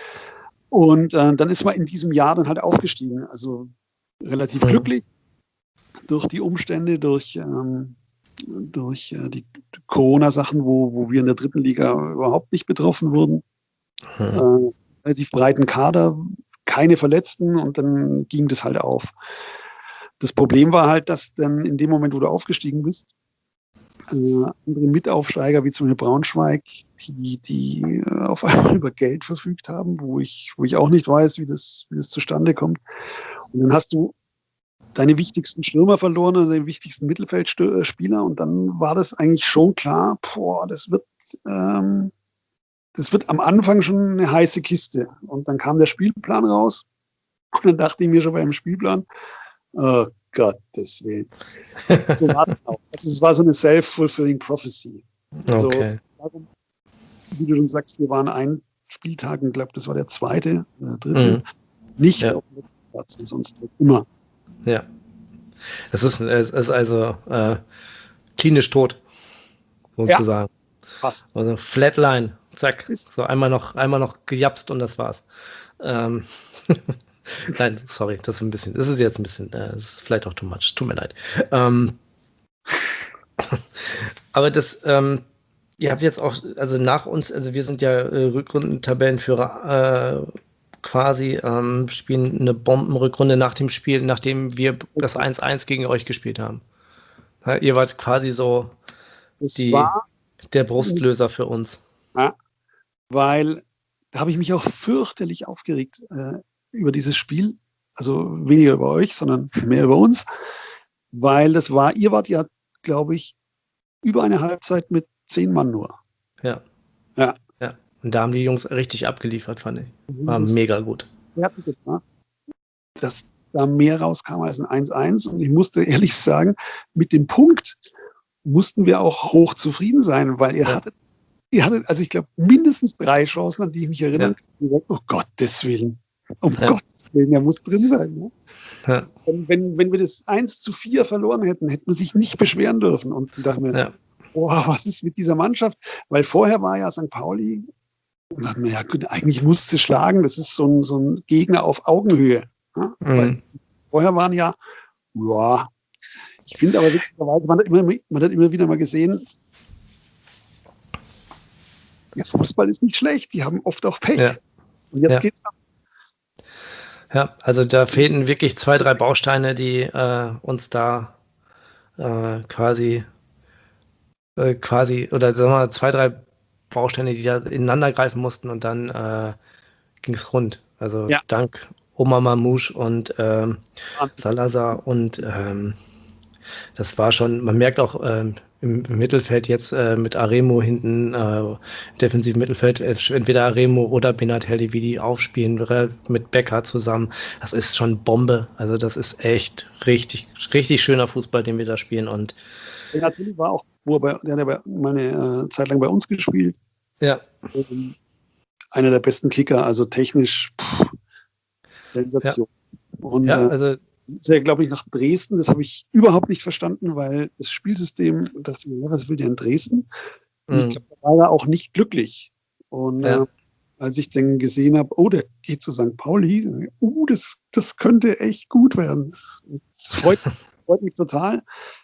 Speaker 3: Und äh, dann ist man in diesem Jahr dann halt aufgestiegen. Also relativ
Speaker 2: Mhm.
Speaker 3: glücklich durch die Umstände, durch, ähm, durch äh, die Corona-Sachen, wo, wo wir in der dritten Liga überhaupt nicht betroffen wurden.
Speaker 2: Mhm.
Speaker 3: Äh, relativ breiten Kader, keine Verletzten und dann ging das halt auf. Das Problem war halt, dass dann in dem Moment, wo du aufgestiegen bist, äh, andere Mitaufsteiger wie zum Beispiel Braunschweig, die, die äh, auf einmal über Geld verfügt haben, wo ich, wo ich auch nicht weiß, wie das, wie das zustande kommt. Und dann hast du deine wichtigsten Stürmer verloren oder deine wichtigsten Mittelfeldspieler und dann war das eigentlich schon klar, boah, das wird, ähm, das wird am Anfang schon eine heiße Kiste. Und dann kam der Spielplan raus und dann dachte ich mir schon beim Spielplan, oh Gottes Willen. So war es auch. Also es war so eine self-fulfilling prophecy. Also,
Speaker 2: Okay.
Speaker 3: wie du schon sagst, wir waren einen Spieltag, ich glaube, das war der zweite oder dritte,
Speaker 2: Mhm.
Speaker 3: nicht
Speaker 2: Ja.
Speaker 3: auf dem Platz und sonst immer.
Speaker 2: Ja. Es ist, es ist also äh, klinisch tot, sozusagen.
Speaker 3: Fast.
Speaker 2: Also Flatline, zack.
Speaker 3: Ist-
Speaker 2: So einmal noch, einmal noch gejapst und das war's. Ähm, Nein, sorry, das ist ein bisschen, das ist jetzt ein bisschen, äh, das ist vielleicht auch too much, tut mir leid. Ähm, aber das, ähm, ihr habt jetzt auch, also nach uns, also wir sind ja äh, Rückrundentabellenführer äh, quasi, ähm, spielen eine Bombenrückrunde nach dem Spiel, nachdem wir das eins eins gegen euch gespielt haben. Ja, ihr wart quasi so
Speaker 3: Das
Speaker 2: die,
Speaker 3: war,
Speaker 2: der Brustlöser für uns.
Speaker 3: ja, weil da habe ich mich auch fürchterlich aufgeregt äh, über dieses Spiel. Also weniger über euch, sondern mehr über uns. Weil das war, ihr wart ja, glaube ich, über eine Halbzeit mit zehn Mann nur.
Speaker 2: Ja.
Speaker 3: Ja.
Speaker 2: Ja. Und da haben die Jungs richtig abgeliefert, fand ich. War
Speaker 3: Das
Speaker 2: mega gut.
Speaker 3: fertig gemacht, dass da mehr rauskam als ein eins eins. Und ich musste ehrlich sagen, mit dem Punkt mussten wir auch hoch zufrieden sein, weil ihr
Speaker 2: Ja.
Speaker 3: hattet, ihr hattet, also ich glaube, mindestens drei Chancen, an die ich mich erinnern
Speaker 2: Ja.
Speaker 3: kann. Oh Gottes Willen. Um
Speaker 2: Ja.
Speaker 3: Gottes Willen, der muss drin sein. Ne?
Speaker 2: Ja.
Speaker 3: Wenn, wenn, wenn wir das eins zu vier verloren hätten, hätten wir sich nicht beschweren dürfen. Und ich dachte mir,
Speaker 2: Ja.
Speaker 3: boah, was ist mit dieser Mannschaft? Weil vorher war ja Sankt Pauli, und dachte mir, ja gut, eigentlich musste es schlagen, das ist so ein, so ein Gegner auf Augenhöhe. Ja?
Speaker 2: Mhm.
Speaker 3: Weil vorher waren ja, ja, ich finde aber witzigerweise, man hat, immer, man hat immer wieder mal gesehen, der Fußball ist nicht schlecht, die haben oft auch Pech.
Speaker 2: Ja.
Speaker 3: Und jetzt
Speaker 2: Ja.
Speaker 3: geht's ab.
Speaker 2: Ja, also da fehlten wirklich zwei, drei Bausteine, die äh, uns da äh, quasi, äh, quasi, oder sagen wir mal, zwei, drei Bausteine, die da ineinander greifen mussten und dann äh, ging es rund. Also
Speaker 3: Ja.
Speaker 2: dank Omar Mamouche und ähm, Salazar und ähm, das war schon, man merkt auch ähm, im, im Mittelfeld jetzt äh, mit Aremo hinten, äh, defensiven Mittelfeld, äh, entweder Aremo oder Benatelli, wie die aufspielen, re- mit Becker zusammen. Das ist schon Bombe. Also das ist echt richtig, richtig schöner Fußball, den wir da spielen. Und
Speaker 3: Benatelli war auch, wo er bei, der hat ja bei- mal eine äh, Zeit lang bei uns gespielt.
Speaker 2: ja,
Speaker 3: Ähm, einer der besten Kicker, also technisch pff, Sensation. Und
Speaker 2: ja,
Speaker 3: äh,
Speaker 2: also
Speaker 3: ist ja, glaube ich, nach Dresden. Das habe ich überhaupt nicht verstanden, weil das Spielsystem, dachte ich mir, ja, was will der in Dresden? Und ich
Speaker 2: mh,
Speaker 3: glaube, da war er auch nicht glücklich. Und
Speaker 2: ja.
Speaker 3: äh, als ich dann gesehen habe, oh, der geht zu Sankt Pauli, uh, das, das könnte echt gut werden. Das, das freut, freut mich total.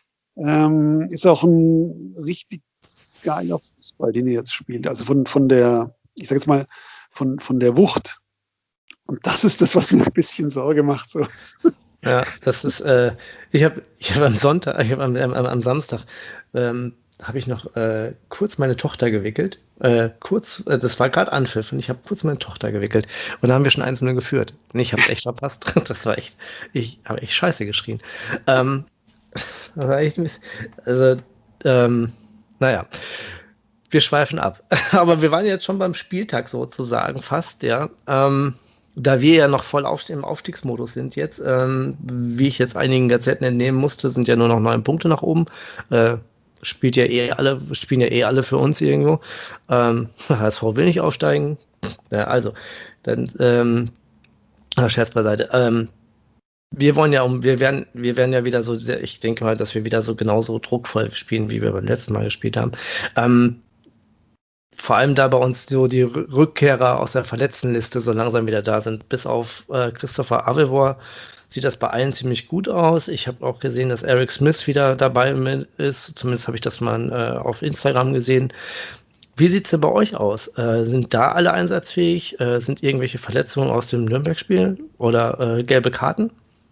Speaker 3: Ähm, ist auch ein richtig geiler Fußball, den er jetzt spielt. Also von, von der, ich sage jetzt mal, von, von der Wucht. Und das ist das, was mir ein bisschen Sorge macht. So.
Speaker 2: Ja, das ist, äh, ich habe ich hab am Sonntag, ich habe am, am, am Samstag, ähm, habe ich noch äh, kurz meine Tochter gewickelt. Äh, kurz, äh, das war gerade Anpfiff und ich habe kurz meine Tochter gewickelt. Und da haben wir schon eins null geführt. Und ich habe es echt verpasst. Das war echt, ich habe echt scheiße geschrien. Ähm, das war echt, ein bisschen- also, ähm, naja, wir schweifen ab. Aber wir waren jetzt schon beim Spieltag sozusagen fast, ja. Ähm, da wir ja noch voll auf, im Aufstiegsmodus sind jetzt, ähm, wie ich jetzt einigen Gazetten entnehmen musste, sind ja nur noch neun Punkte nach oben. Äh, spielt ja eh alle, spielen ja eh alle für uns irgendwo. Ähm, H S V will nicht aufsteigen. Ja, also, dann, ähm, ah, Scherz beiseite. Ähm, wir wollen ja um, wir werden, wir werden ja wieder so sehr, ich denke mal, dass wir wieder so genauso druckvoll spielen, wie wir beim letzten Mal gespielt haben. Ähm, vor allem da bei uns so die Rü- Rückkehrer aus der Verletztenliste so langsam wieder da sind. Bis auf äh, Christopher Avevor sieht das bei allen ziemlich gut aus. Ich habe auch gesehen, dass Eric Smith wieder dabei mit ist. Zumindest habe ich das mal äh, auf Instagram gesehen. Wie sieht es denn bei euch aus? Äh, sind da alle einsatzfähig? Äh, sind irgendwelche Verletzungen aus dem Nürnberg-Spiel oder äh, gelbe Karten?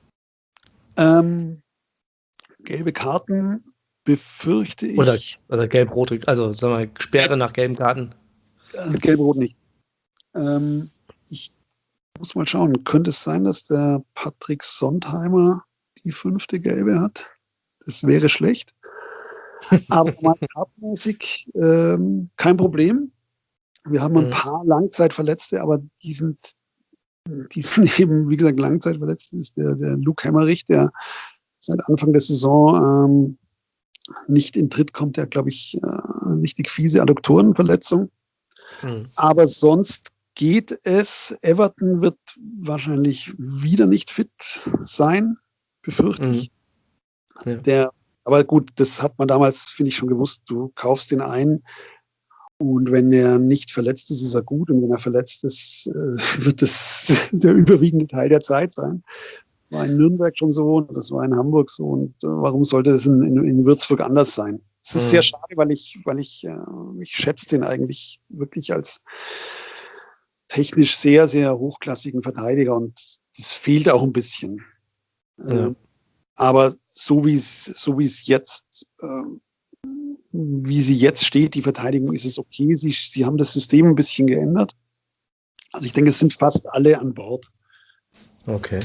Speaker 3: Ähm, gelbe Karten befürchte
Speaker 2: Oder,
Speaker 3: ich,
Speaker 2: oder gelb-rote, also sagen wir mal, Sperre nach gelben Karten?
Speaker 3: äh, gelb-rot nicht. Ähm, ich muss mal schauen, könnte es sein, dass der Patrick Sontheimer die fünfte gelbe hat? Das wäre schlecht. Aber mal kartenmäßig ähm, kein Problem. Wir haben ein
Speaker 2: Mhm.
Speaker 3: paar Langzeitverletzte, aber die sind, die sind eben, wie gesagt, Langzeitverletzte ist der, der Luke Hemmerich, der seit Anfang der Saison ähm, nicht in Tritt kommt. Der hat, glaube ich, äh, richtig fiese Adduktorenverletzung.
Speaker 2: Mhm.
Speaker 3: Aber sonst geht es. Everton wird wahrscheinlich wieder nicht fit sein, befürchte ich.
Speaker 2: Mhm. Ja.
Speaker 3: Der, aber gut, das hat man damals, finde ich, schon gewusst. Du kaufst den ein und wenn er nicht verletzt ist, ist er gut. Und wenn er verletzt ist, äh, wird das der überwiegende Teil der Zeit sein. Das war in Nürnberg schon so und das war in Hamburg so. Und äh, warum sollte das in, in, in Würzburg anders sein? Es ist
Speaker 2: Mhm.
Speaker 3: sehr schade, weil ich, weil ich, äh, ich schätze den eigentlich wirklich als technisch sehr, sehr hochklassigen Verteidiger und das fehlt auch ein bisschen.
Speaker 2: Ja.
Speaker 3: Ähm, aber so wie es, so wie es jetzt, ähm, wie sie jetzt steht, die Verteidigung, ist es okay. Sie, sie haben das System ein bisschen geändert. Also ich denke, es sind fast alle an Bord.
Speaker 2: Okay.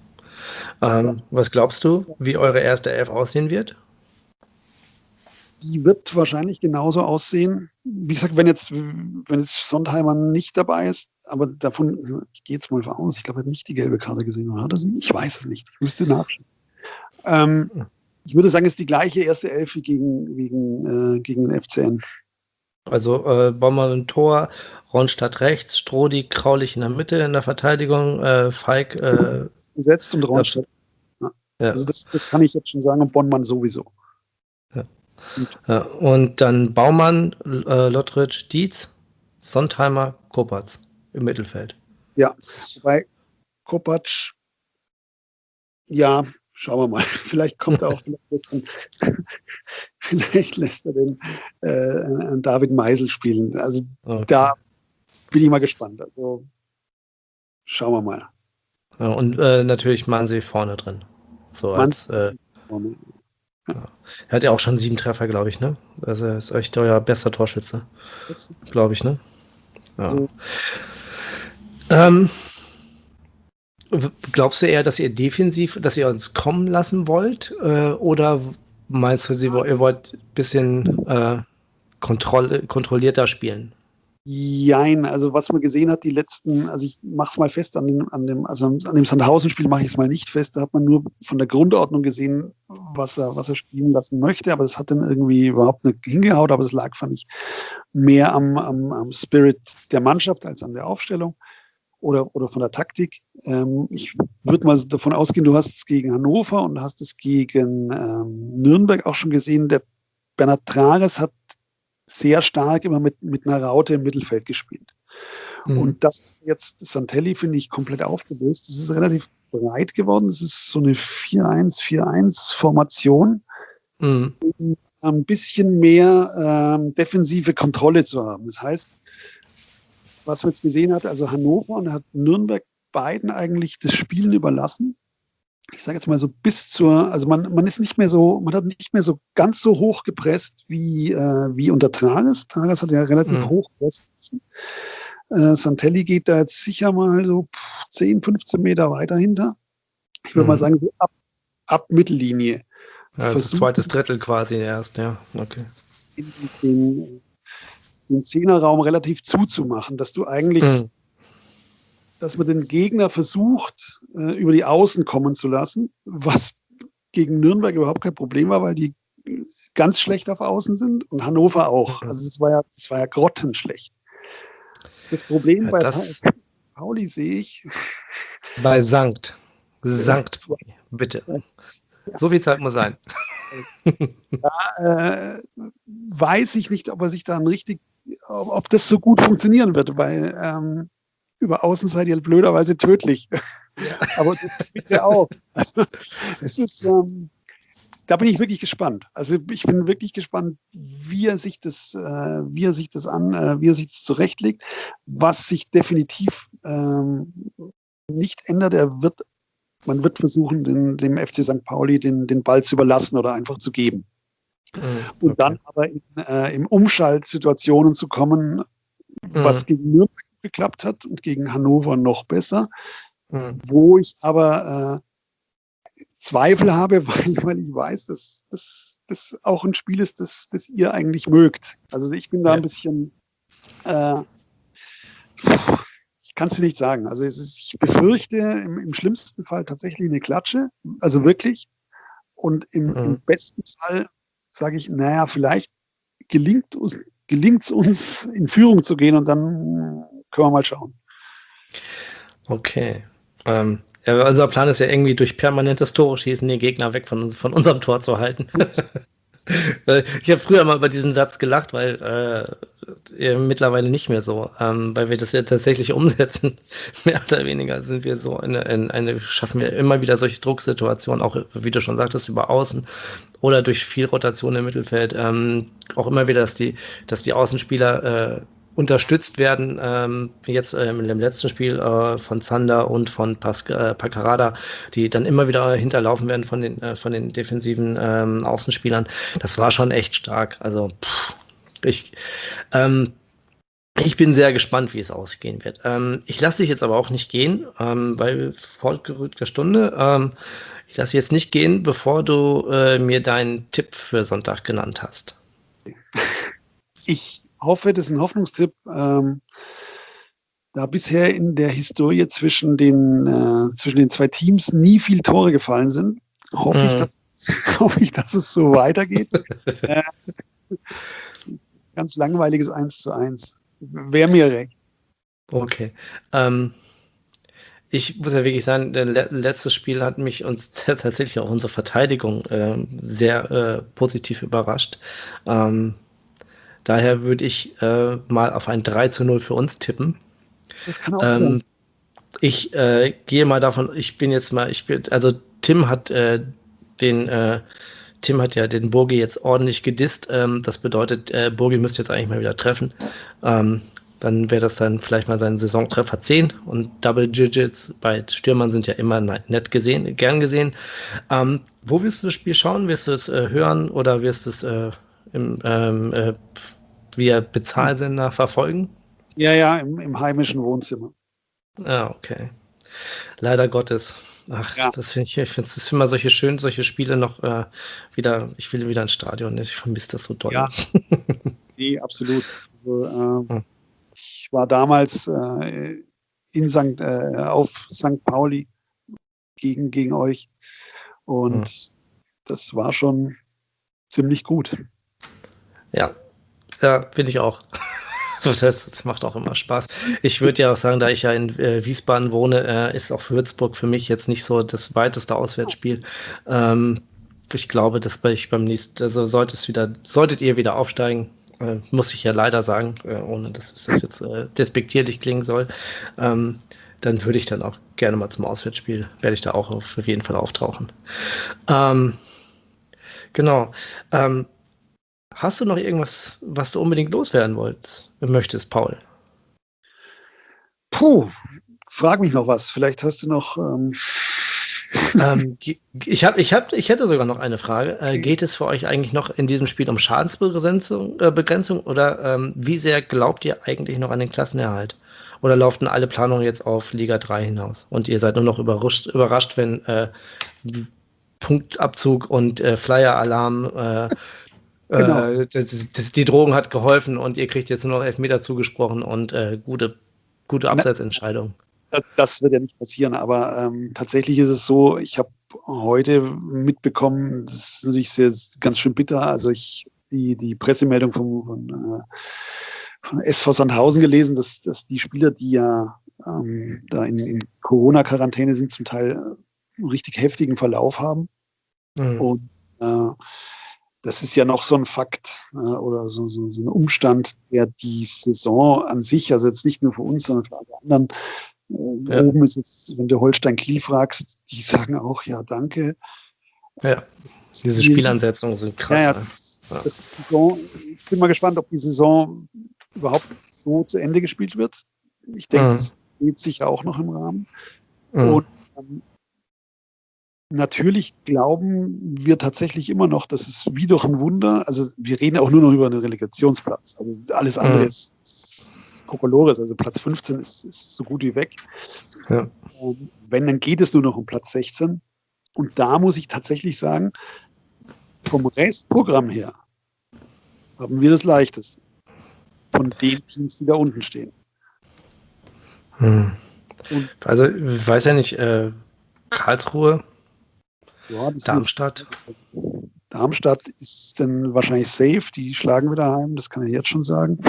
Speaker 2: Ähm, was glaubst du, wie eure erste Elf aussehen wird?
Speaker 3: Die wird wahrscheinlich genauso aussehen. Wie gesagt, wenn jetzt, wenn jetzt Sontheimer nicht dabei ist, aber davon, ich gehe jetzt mal von aus, ich glaube, er hat nicht die gelbe Karte gesehen, oder hat er sie? Ich weiß es nicht. Ich müsste nachschauen. Ähm, ich würde sagen, es ist die gleiche erste Elf wie gegen, gegen, äh, gegen den F C N.
Speaker 2: Also äh, Baumann im Tor, Ronstadt rechts, Strodi, Kraulich in der Mitte in der Verteidigung, äh, Feig, äh,
Speaker 3: Gesetzt und Ronstadt. Ja.
Speaker 2: ja,
Speaker 3: Also das, das kann ich jetzt schon sagen und Bonnmann sowieso.
Speaker 2: ja. Und dann Baumann, äh, Lottritsch, Dietz, Sontheimer, Kopatz im Mittelfeld.
Speaker 3: Ja, wobei Kopacz, ja, schauen wir mal. Vielleicht kommt er auch, vielleicht lässt, er, vielleicht lässt er den äh, David Meisel spielen. Also
Speaker 2: Okay.
Speaker 3: da bin ich mal gespannt. Also schauen wir mal.
Speaker 2: Ja, und äh, natürlich Mansee vorne drin. So als, äh, ja. Er hat ja auch schon sieben Treffer, glaube ich, ne? Also er ist echt euer bester Torschütze, glaube ich, ne? Ja.
Speaker 3: Mhm.
Speaker 2: Ähm, Glaubst du eher, dass ihr defensiv, dass ihr uns kommen lassen wollt? Äh, oder meinst du, sie, ihr wollt ein bisschen äh, kontroll, kontrollierter spielen?
Speaker 3: Jein, also was man gesehen hat, die letzten, also ich mache es mal fest, an dem, an dem, also an dem Sandhausen-Spiel mache ich es mal nicht fest, da hat man nur von der Grundordnung gesehen, was er, was er spielen lassen möchte, aber das hat dann irgendwie überhaupt nicht hingehaut, aber das lag, fand ich, mehr am, am, am Spirit der Mannschaft als an der Aufstellung oder, oder von der Taktik. Ähm, ich würde mal davon ausgehen, du hast es gegen Hannover und hast es gegen ähm, Nürnberg auch schon gesehen, der Bernhard Trares hat sehr stark immer mit, mit einer Raute im Mittelfeld gespielt. Mhm. Und das jetzt Santelli, finde ich, komplett aufgelöst. Das ist relativ breit geworden. Das ist so eine vier eins vier eins Formation, mhm. um ein bisschen mehr ähm, defensive Kontrolle zu haben. Das heißt, was man jetzt gesehen hat, also Hannover und hat Nürnberg beiden eigentlich das Spielen überlassen. Ich sage jetzt mal so bis zur, also man, man ist nicht mehr so, man hat nicht mehr so ganz so hoch gepresst wie, äh, wie unter Trages. Trages hat ja relativ mhm. hoch gepresst. Äh, Santelli geht da jetzt sicher mal so zehn, fünfzehn Meter weiter hinter. Ich würde mhm. mal sagen, so ab, ab Mittellinie.
Speaker 2: Ja, also zweites Drittel quasi erst, ja, okay.
Speaker 3: Den, den Zehnerraum relativ zuzumachen, dass du eigentlich mhm. dass man den Gegner versucht, äh, über die Außen kommen zu lassen, was gegen Nürnberg überhaupt kein Problem war, weil die ganz schlecht auf Außen sind und Hannover auch. Also es war ja, es war ja grottenschlecht. Das Problem ja, bei das Pauli sehe ich.
Speaker 2: Bei Sankt. Sankt, bitte. Ja. So viel Zeit muss sein.
Speaker 3: Da äh, weiß ich nicht, ob er sich dann richtig, ob das so gut funktionieren wird, weil ähm, über Außen seid ihr blöderweise tödlich. Ja. Aber das gibt ja auch. Also, es ist, ähm, da bin ich wirklich gespannt. Also ich bin wirklich gespannt, wie er sich das, äh, wie er sich das an, äh, wie er sich das zurechtlegt. Was sich definitiv ähm, nicht ändert, er wird, man wird versuchen, den, dem F C Sankt Pauli den, den Ball zu überlassen oder einfach zu geben. Mhm, okay. Und dann aber in, äh, in Umschaltsituationen zu kommen, mhm. was gegen Nürnberg geklappt hat und gegen Hannover noch besser, mhm. wo ich aber äh, Zweifel habe, weil, weil ich weiß, dass das auch ein Spiel ist, das, das ihr eigentlich mögt. Also ich bin da ja. ein bisschen, äh, ich kann es dir nicht sagen. Also es ist, ich befürchte im, im schlimmsten Fall tatsächlich eine Klatsche, also wirklich. Und im, mhm. im besten Fall sage ich, naja, vielleicht gelingt uns gelingt es uns, in Führung zu gehen und dann können wir mal schauen.
Speaker 2: Okay. Ähm, ja, unser Plan ist ja irgendwie durch permanentes Tore schießen den Gegner weg von, von unserem Tor zu halten. Ich habe früher mal über diesen Satz gelacht, weil äh, mittlerweile nicht mehr so, ähm, weil wir das ja tatsächlich umsetzen. Mehr oder weniger sind wir so in, in eine, schaffen wir immer wieder solche Drucksituationen, auch wie du schon sagtest, über Außen oder durch viel Rotation im Mittelfeld. Ähm, auch immer wieder, dass die, dass die Außenspieler äh, unterstützt werden, ähm, jetzt ähm, in dem letzten Spiel äh, von Zander und von Pas- äh, Paccarada, die dann immer wieder hinterlaufen werden von den, äh, von den defensiven ähm, Außenspielern. Das war schon echt stark. Also pff, ich, ähm, ich bin sehr gespannt, wie es ausgehen wird. Ähm, ich lasse dich jetzt aber auch nicht gehen, ähm, weil fortgerückte Stunde. Ähm, ich lasse dich jetzt nicht gehen, bevor du äh, mir deinen Tipp für Sonntag genannt hast.
Speaker 3: Ich hoffe, das ist ein Hoffnungstipp. Ähm, da bisher in der Historie zwischen den, äh, zwischen den zwei Teams nie viele Tore gefallen sind, hoffe, mhm. ich, dass, hoffe ich, dass es so weitergeht. äh, ganz langweiliges eins zu eins. Wäre mir recht.
Speaker 2: Okay. Ähm, ich muss ja wirklich sagen, das le- letztes Spiel hat mich uns t- tatsächlich auch unsere Verteidigung äh, sehr äh, positiv überrascht. Ähm, Daher würde ich äh, mal auf ein drei zu null für uns tippen.
Speaker 3: Das kann auch
Speaker 2: ähm,
Speaker 3: sein.
Speaker 2: Ich äh, gehe mal davon, ich bin jetzt mal, ich bin, also Tim hat äh, den, äh, Tim hat ja den Burgi jetzt ordentlich gedisst. Ähm, das bedeutet, äh, Burgi müsste jetzt eigentlich mal wieder treffen. Ähm, dann wäre das dann vielleicht mal sein Saisontreffer zehn und Double Digits bei Stürmern sind ja immer nett gesehen, gern gesehen. Ähm, wo wirst du das Spiel schauen? Wirst du es äh, hören oder wirst du es äh, im, ähm, äh, via Bezahlsender verfolgen?
Speaker 3: Ja, ja, im, im heimischen Wohnzimmer.
Speaker 2: Ah, okay. Leider Gottes. Ach,
Speaker 3: Ja.
Speaker 2: das finde ich, ich finde es immer solche schön, solche Spiele noch äh, wieder, ich will wieder ins Stadion, ich vermisse das so doll.
Speaker 3: Ja. Nee, absolut. Also, äh,
Speaker 2: Hm.
Speaker 3: ich war damals äh, in Sankt, äh, auf Sankt Pauli gegen, gegen euch und
Speaker 2: Hm.
Speaker 3: das war schon ziemlich gut.
Speaker 2: Ja, ja, finde ich auch. Das, das macht auch immer Spaß. Ich würde ja auch sagen, da ich ja in äh, Wiesbaden wohne, äh, ist auch Würzburg für mich jetzt nicht so das weiteste Auswärtsspiel. Ähm, ich glaube, dass ich beim nächsten, also sollte es wieder, solltet ihr wieder aufsteigen, äh, muss ich ja leider sagen, äh, ohne dass es das jetzt äh, despektierlich klingen soll, ähm, dann würde ich dann auch gerne mal zum Auswärtsspiel, werde ich da auch auf jeden Fall auftauchen. Ähm, genau. Ähm, Hast du noch irgendwas, was du unbedingt loswerden wolltest, möchtest, Paul?
Speaker 3: Puh, frag mich noch was. Vielleicht hast du noch. Ähm,
Speaker 2: ähm, ge- ich, hab, ich, hab, ich hätte sogar noch eine Frage. Äh, geht es für euch eigentlich noch in diesem Spiel um Schadensbegrenzung äh, Begrenzung, oder ähm, wie sehr glaubt ihr eigentlich noch an den Klassenerhalt? Oder laufen alle Planungen jetzt auf Liga drei hinaus und ihr seid nur noch überrascht, überrascht wenn äh, Punktabzug und äh, Flyer-Alarm äh,
Speaker 3: Genau.
Speaker 2: Äh, das, das, die Drohung hat geholfen und ihr kriegt jetzt nur noch Elfmeter zugesprochen und äh, gute, gute Abseitsentscheidung.
Speaker 3: Das, das wird ja nicht passieren, aber ähm, tatsächlich ist es so, ich habe heute mitbekommen, das ist natürlich sehr, ganz schön bitter, also ich die, die Pressemeldung von, von, äh, von S V Sandhausen gelesen, dass, dass die Spieler, die ja ähm, da in, in Corona-Quarantäne sind, zum Teil einen richtig heftigen Verlauf haben.
Speaker 2: Mhm.
Speaker 3: Und äh, das ist ja noch so ein Fakt äh, oder so, so, so ein Umstand, der die Saison an sich, also jetzt nicht nur für uns, sondern für alle anderen, äh,
Speaker 2: Ja.
Speaker 3: oben ist jetzt, wenn du Holstein Kiel fragst, die sagen auch, ja, danke.
Speaker 2: Ja, diese
Speaker 3: Die-
Speaker 2: Spielansetzungen sind krass.
Speaker 3: Ja, ja,
Speaker 2: ne? Ja.
Speaker 3: das ist die Saison, ich bin mal gespannt, ob die Saison überhaupt so zu Ende gespielt wird. Ich denke,
Speaker 2: Mhm.
Speaker 3: das dreht sich auch noch im Rahmen.
Speaker 2: Mhm.
Speaker 3: Und ähm, natürlich glauben wir tatsächlich immer noch, dass es wie durch ein Wunder, also wir reden auch nur noch über einen Relegationsplatz. Also alles andere
Speaker 2: Mhm.
Speaker 3: ist, ist Kokolores, also Platz fünfzehn ist, ist so gut wie weg.
Speaker 2: Ja.
Speaker 3: Und wenn, dann geht es nur noch um Platz sechzehn. Und da muss ich tatsächlich sagen, vom Restprogramm her haben wir das Leichteste von den Teams, die da unten stehen.
Speaker 2: Mhm.
Speaker 3: Und
Speaker 2: Also, ich weiß ja nicht, äh, Karlsruhe,
Speaker 3: ja, die sind
Speaker 2: Darmstadt.
Speaker 3: jetzt- Darmstadt ist dann wahrscheinlich safe, die schlagen wieder heim, das kann ich jetzt schon sagen.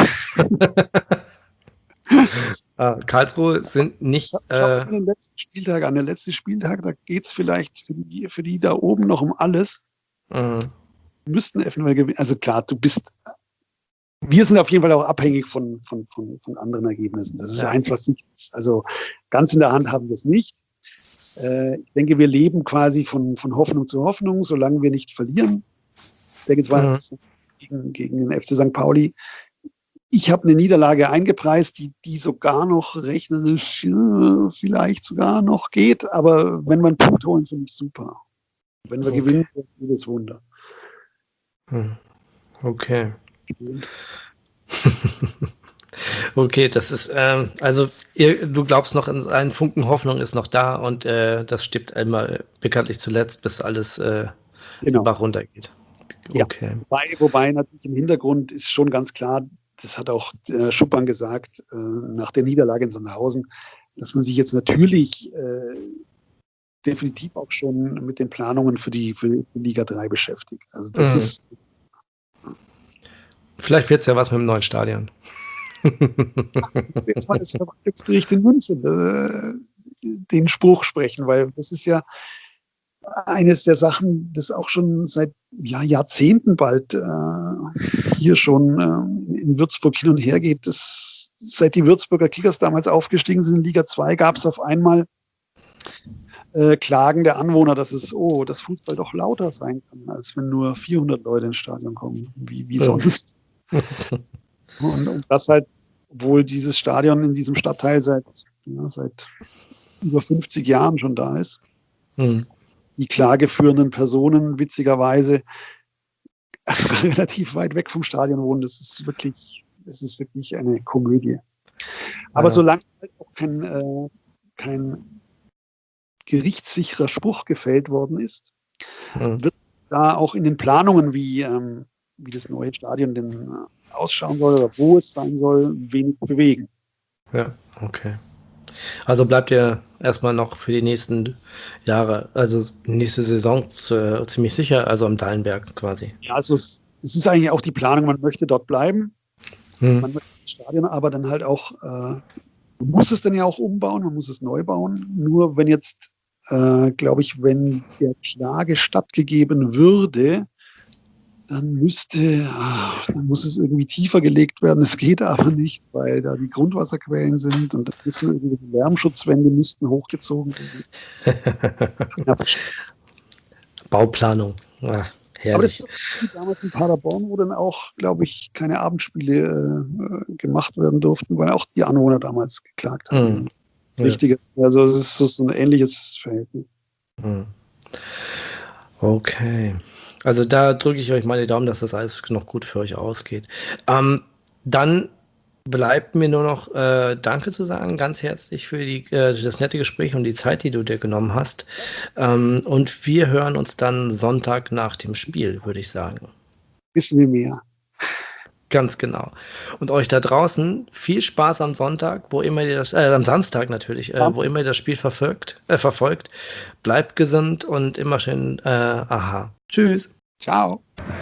Speaker 2: Äh, Karlsruhe sind nicht.
Speaker 3: Ja,
Speaker 2: Äh,
Speaker 3: an den letzten Spieltag, an den letzten Spieltag, da geht es vielleicht für die, für die da oben noch um alles.
Speaker 2: mh,
Speaker 3: Die müssten eventuell gewinnen. Also klar, du bist. Wir sind auf jeden Fall auch abhängig von, von, von, von anderen Ergebnissen. Das ist
Speaker 2: Ja.
Speaker 3: eins, was nicht ist. Also ganz in der Hand haben wir es nicht. Äh, ich denke, wir leben quasi von, von Hoffnung zu Hoffnung, solange wir nicht verlieren. Ich denke zwar
Speaker 2: Mhm.
Speaker 3: gegen, gegen den F C Sankt Pauli. Ich habe eine Niederlage eingepreist, die, die sogar noch rechnerisch äh, vielleicht sogar noch geht. Aber wenn wir einen Punkt holen, finde ich super. Wenn wir
Speaker 2: Okay.
Speaker 3: gewinnen, das ist das Wunder.
Speaker 2: Mhm. Okay. Okay, das ist, ähm, also ihr, du glaubst noch, in einen Funken Hoffnung ist noch da und äh, das stirbt immer bekanntlich zuletzt, bis alles äh,
Speaker 3: Genau.
Speaker 2: den Bach runtergeht.
Speaker 3: Ja.
Speaker 2: Okay.
Speaker 3: Wobei, wobei natürlich im Hintergrund ist schon ganz klar, das hat auch äh, Schuppan gesagt, äh, nach der Niederlage in Sandhausen, dass man sich jetzt natürlich äh, definitiv auch schon mit den Planungen für die, für die Liga drei beschäftigt. Also das
Speaker 2: Mhm.
Speaker 3: ist,
Speaker 2: Vielleicht wird es ja was mit dem neuen Stadion.
Speaker 3: jetzt mal das Verwaltungsgericht in München äh, den Spruch sprechen, weil das ist ja eines der Sachen, das auch schon seit ja, Jahrzehnten bald äh, hier schon äh, in Würzburg hin und her geht. Das, seit die Würzburger Kickers damals aufgestiegen sind in Liga zwei, gab es auf einmal äh, Klagen der Anwohner, dass es, oh, das Fußball doch lauter sein kann, als wenn nur vierhundert Leute ins Stadion kommen, wie, wie
Speaker 2: Ja.
Speaker 3: sonst. Und, und das halt, obwohl dieses Stadion in diesem Stadtteil seit, ja, seit über fünfzig Jahren schon da ist.
Speaker 2: Mhm.
Speaker 3: Die klageführenden Personen witzigerweise also relativ weit weg vom Stadion wohnen. Das ist wirklich, das ist wirklich eine Komödie. Aber
Speaker 2: Ja.
Speaker 3: solange halt auch kein, äh, kein gerichtssicherer Spruch gefällt worden ist,
Speaker 2: Mhm.
Speaker 3: wird da auch in den Planungen, wie, ähm, wie das neue Stadion denn äh, ausschauen soll oder wo es sein soll, wenig bewegen.
Speaker 2: Ja, okay. Also bleibt ihr erstmal noch für die nächsten Jahre, also nächste Saison zu, ziemlich sicher, also am Dallenberg quasi.
Speaker 3: Ja, also es, es ist eigentlich auch die Planung, man möchte dort bleiben,
Speaker 2: Hm.
Speaker 3: man möchte das Stadion aber dann halt auch, äh, man muss es dann ja auch umbauen, man muss es neu bauen. Nur wenn jetzt, äh, glaube ich, wenn der Klage stattgegeben würde, dann müsste, ah, dann muss es irgendwie tiefer gelegt werden. Es geht aber nicht, weil da die Grundwasserquellen sind und da müssen irgendwie die Lärmschutzwände müssten hochgezogen werden. Das- Ja,
Speaker 2: Bauplanung. Ah,
Speaker 3: aber
Speaker 2: herrlich.
Speaker 3: das ist wie damals in Paderborn, wo dann auch, glaube ich, keine Abendspiele äh, gemacht werden durften, weil auch die Anwohner damals geklagt haben.
Speaker 2: Hm. Ja.
Speaker 3: Richtige. Also es ist so, so ein ähnliches Verhältnis.
Speaker 2: Hm. Okay. Also da drücke ich euch mal die Daumen, dass das alles noch gut für euch ausgeht. Ähm, dann bleibt mir nur noch äh, Danke zu sagen, ganz herzlich für die, äh, das nette Gespräch und die Zeit, die du dir genommen hast. Ähm, und wir hören uns dann Sonntag nach dem Spiel, würde ich sagen.
Speaker 3: Wissen wir mehr.
Speaker 2: Ganz genau. Und euch da draußen viel Spaß am Sonntag, wo immer ihr das, äh, am Samstag natürlich, äh, wo
Speaker 3: Samstag.
Speaker 2: immer ihr das Spiel verfolgt, äh, verfolgt. Bleibt gesund und immer schön, äh, aha. Tschüss.
Speaker 3: Ciao.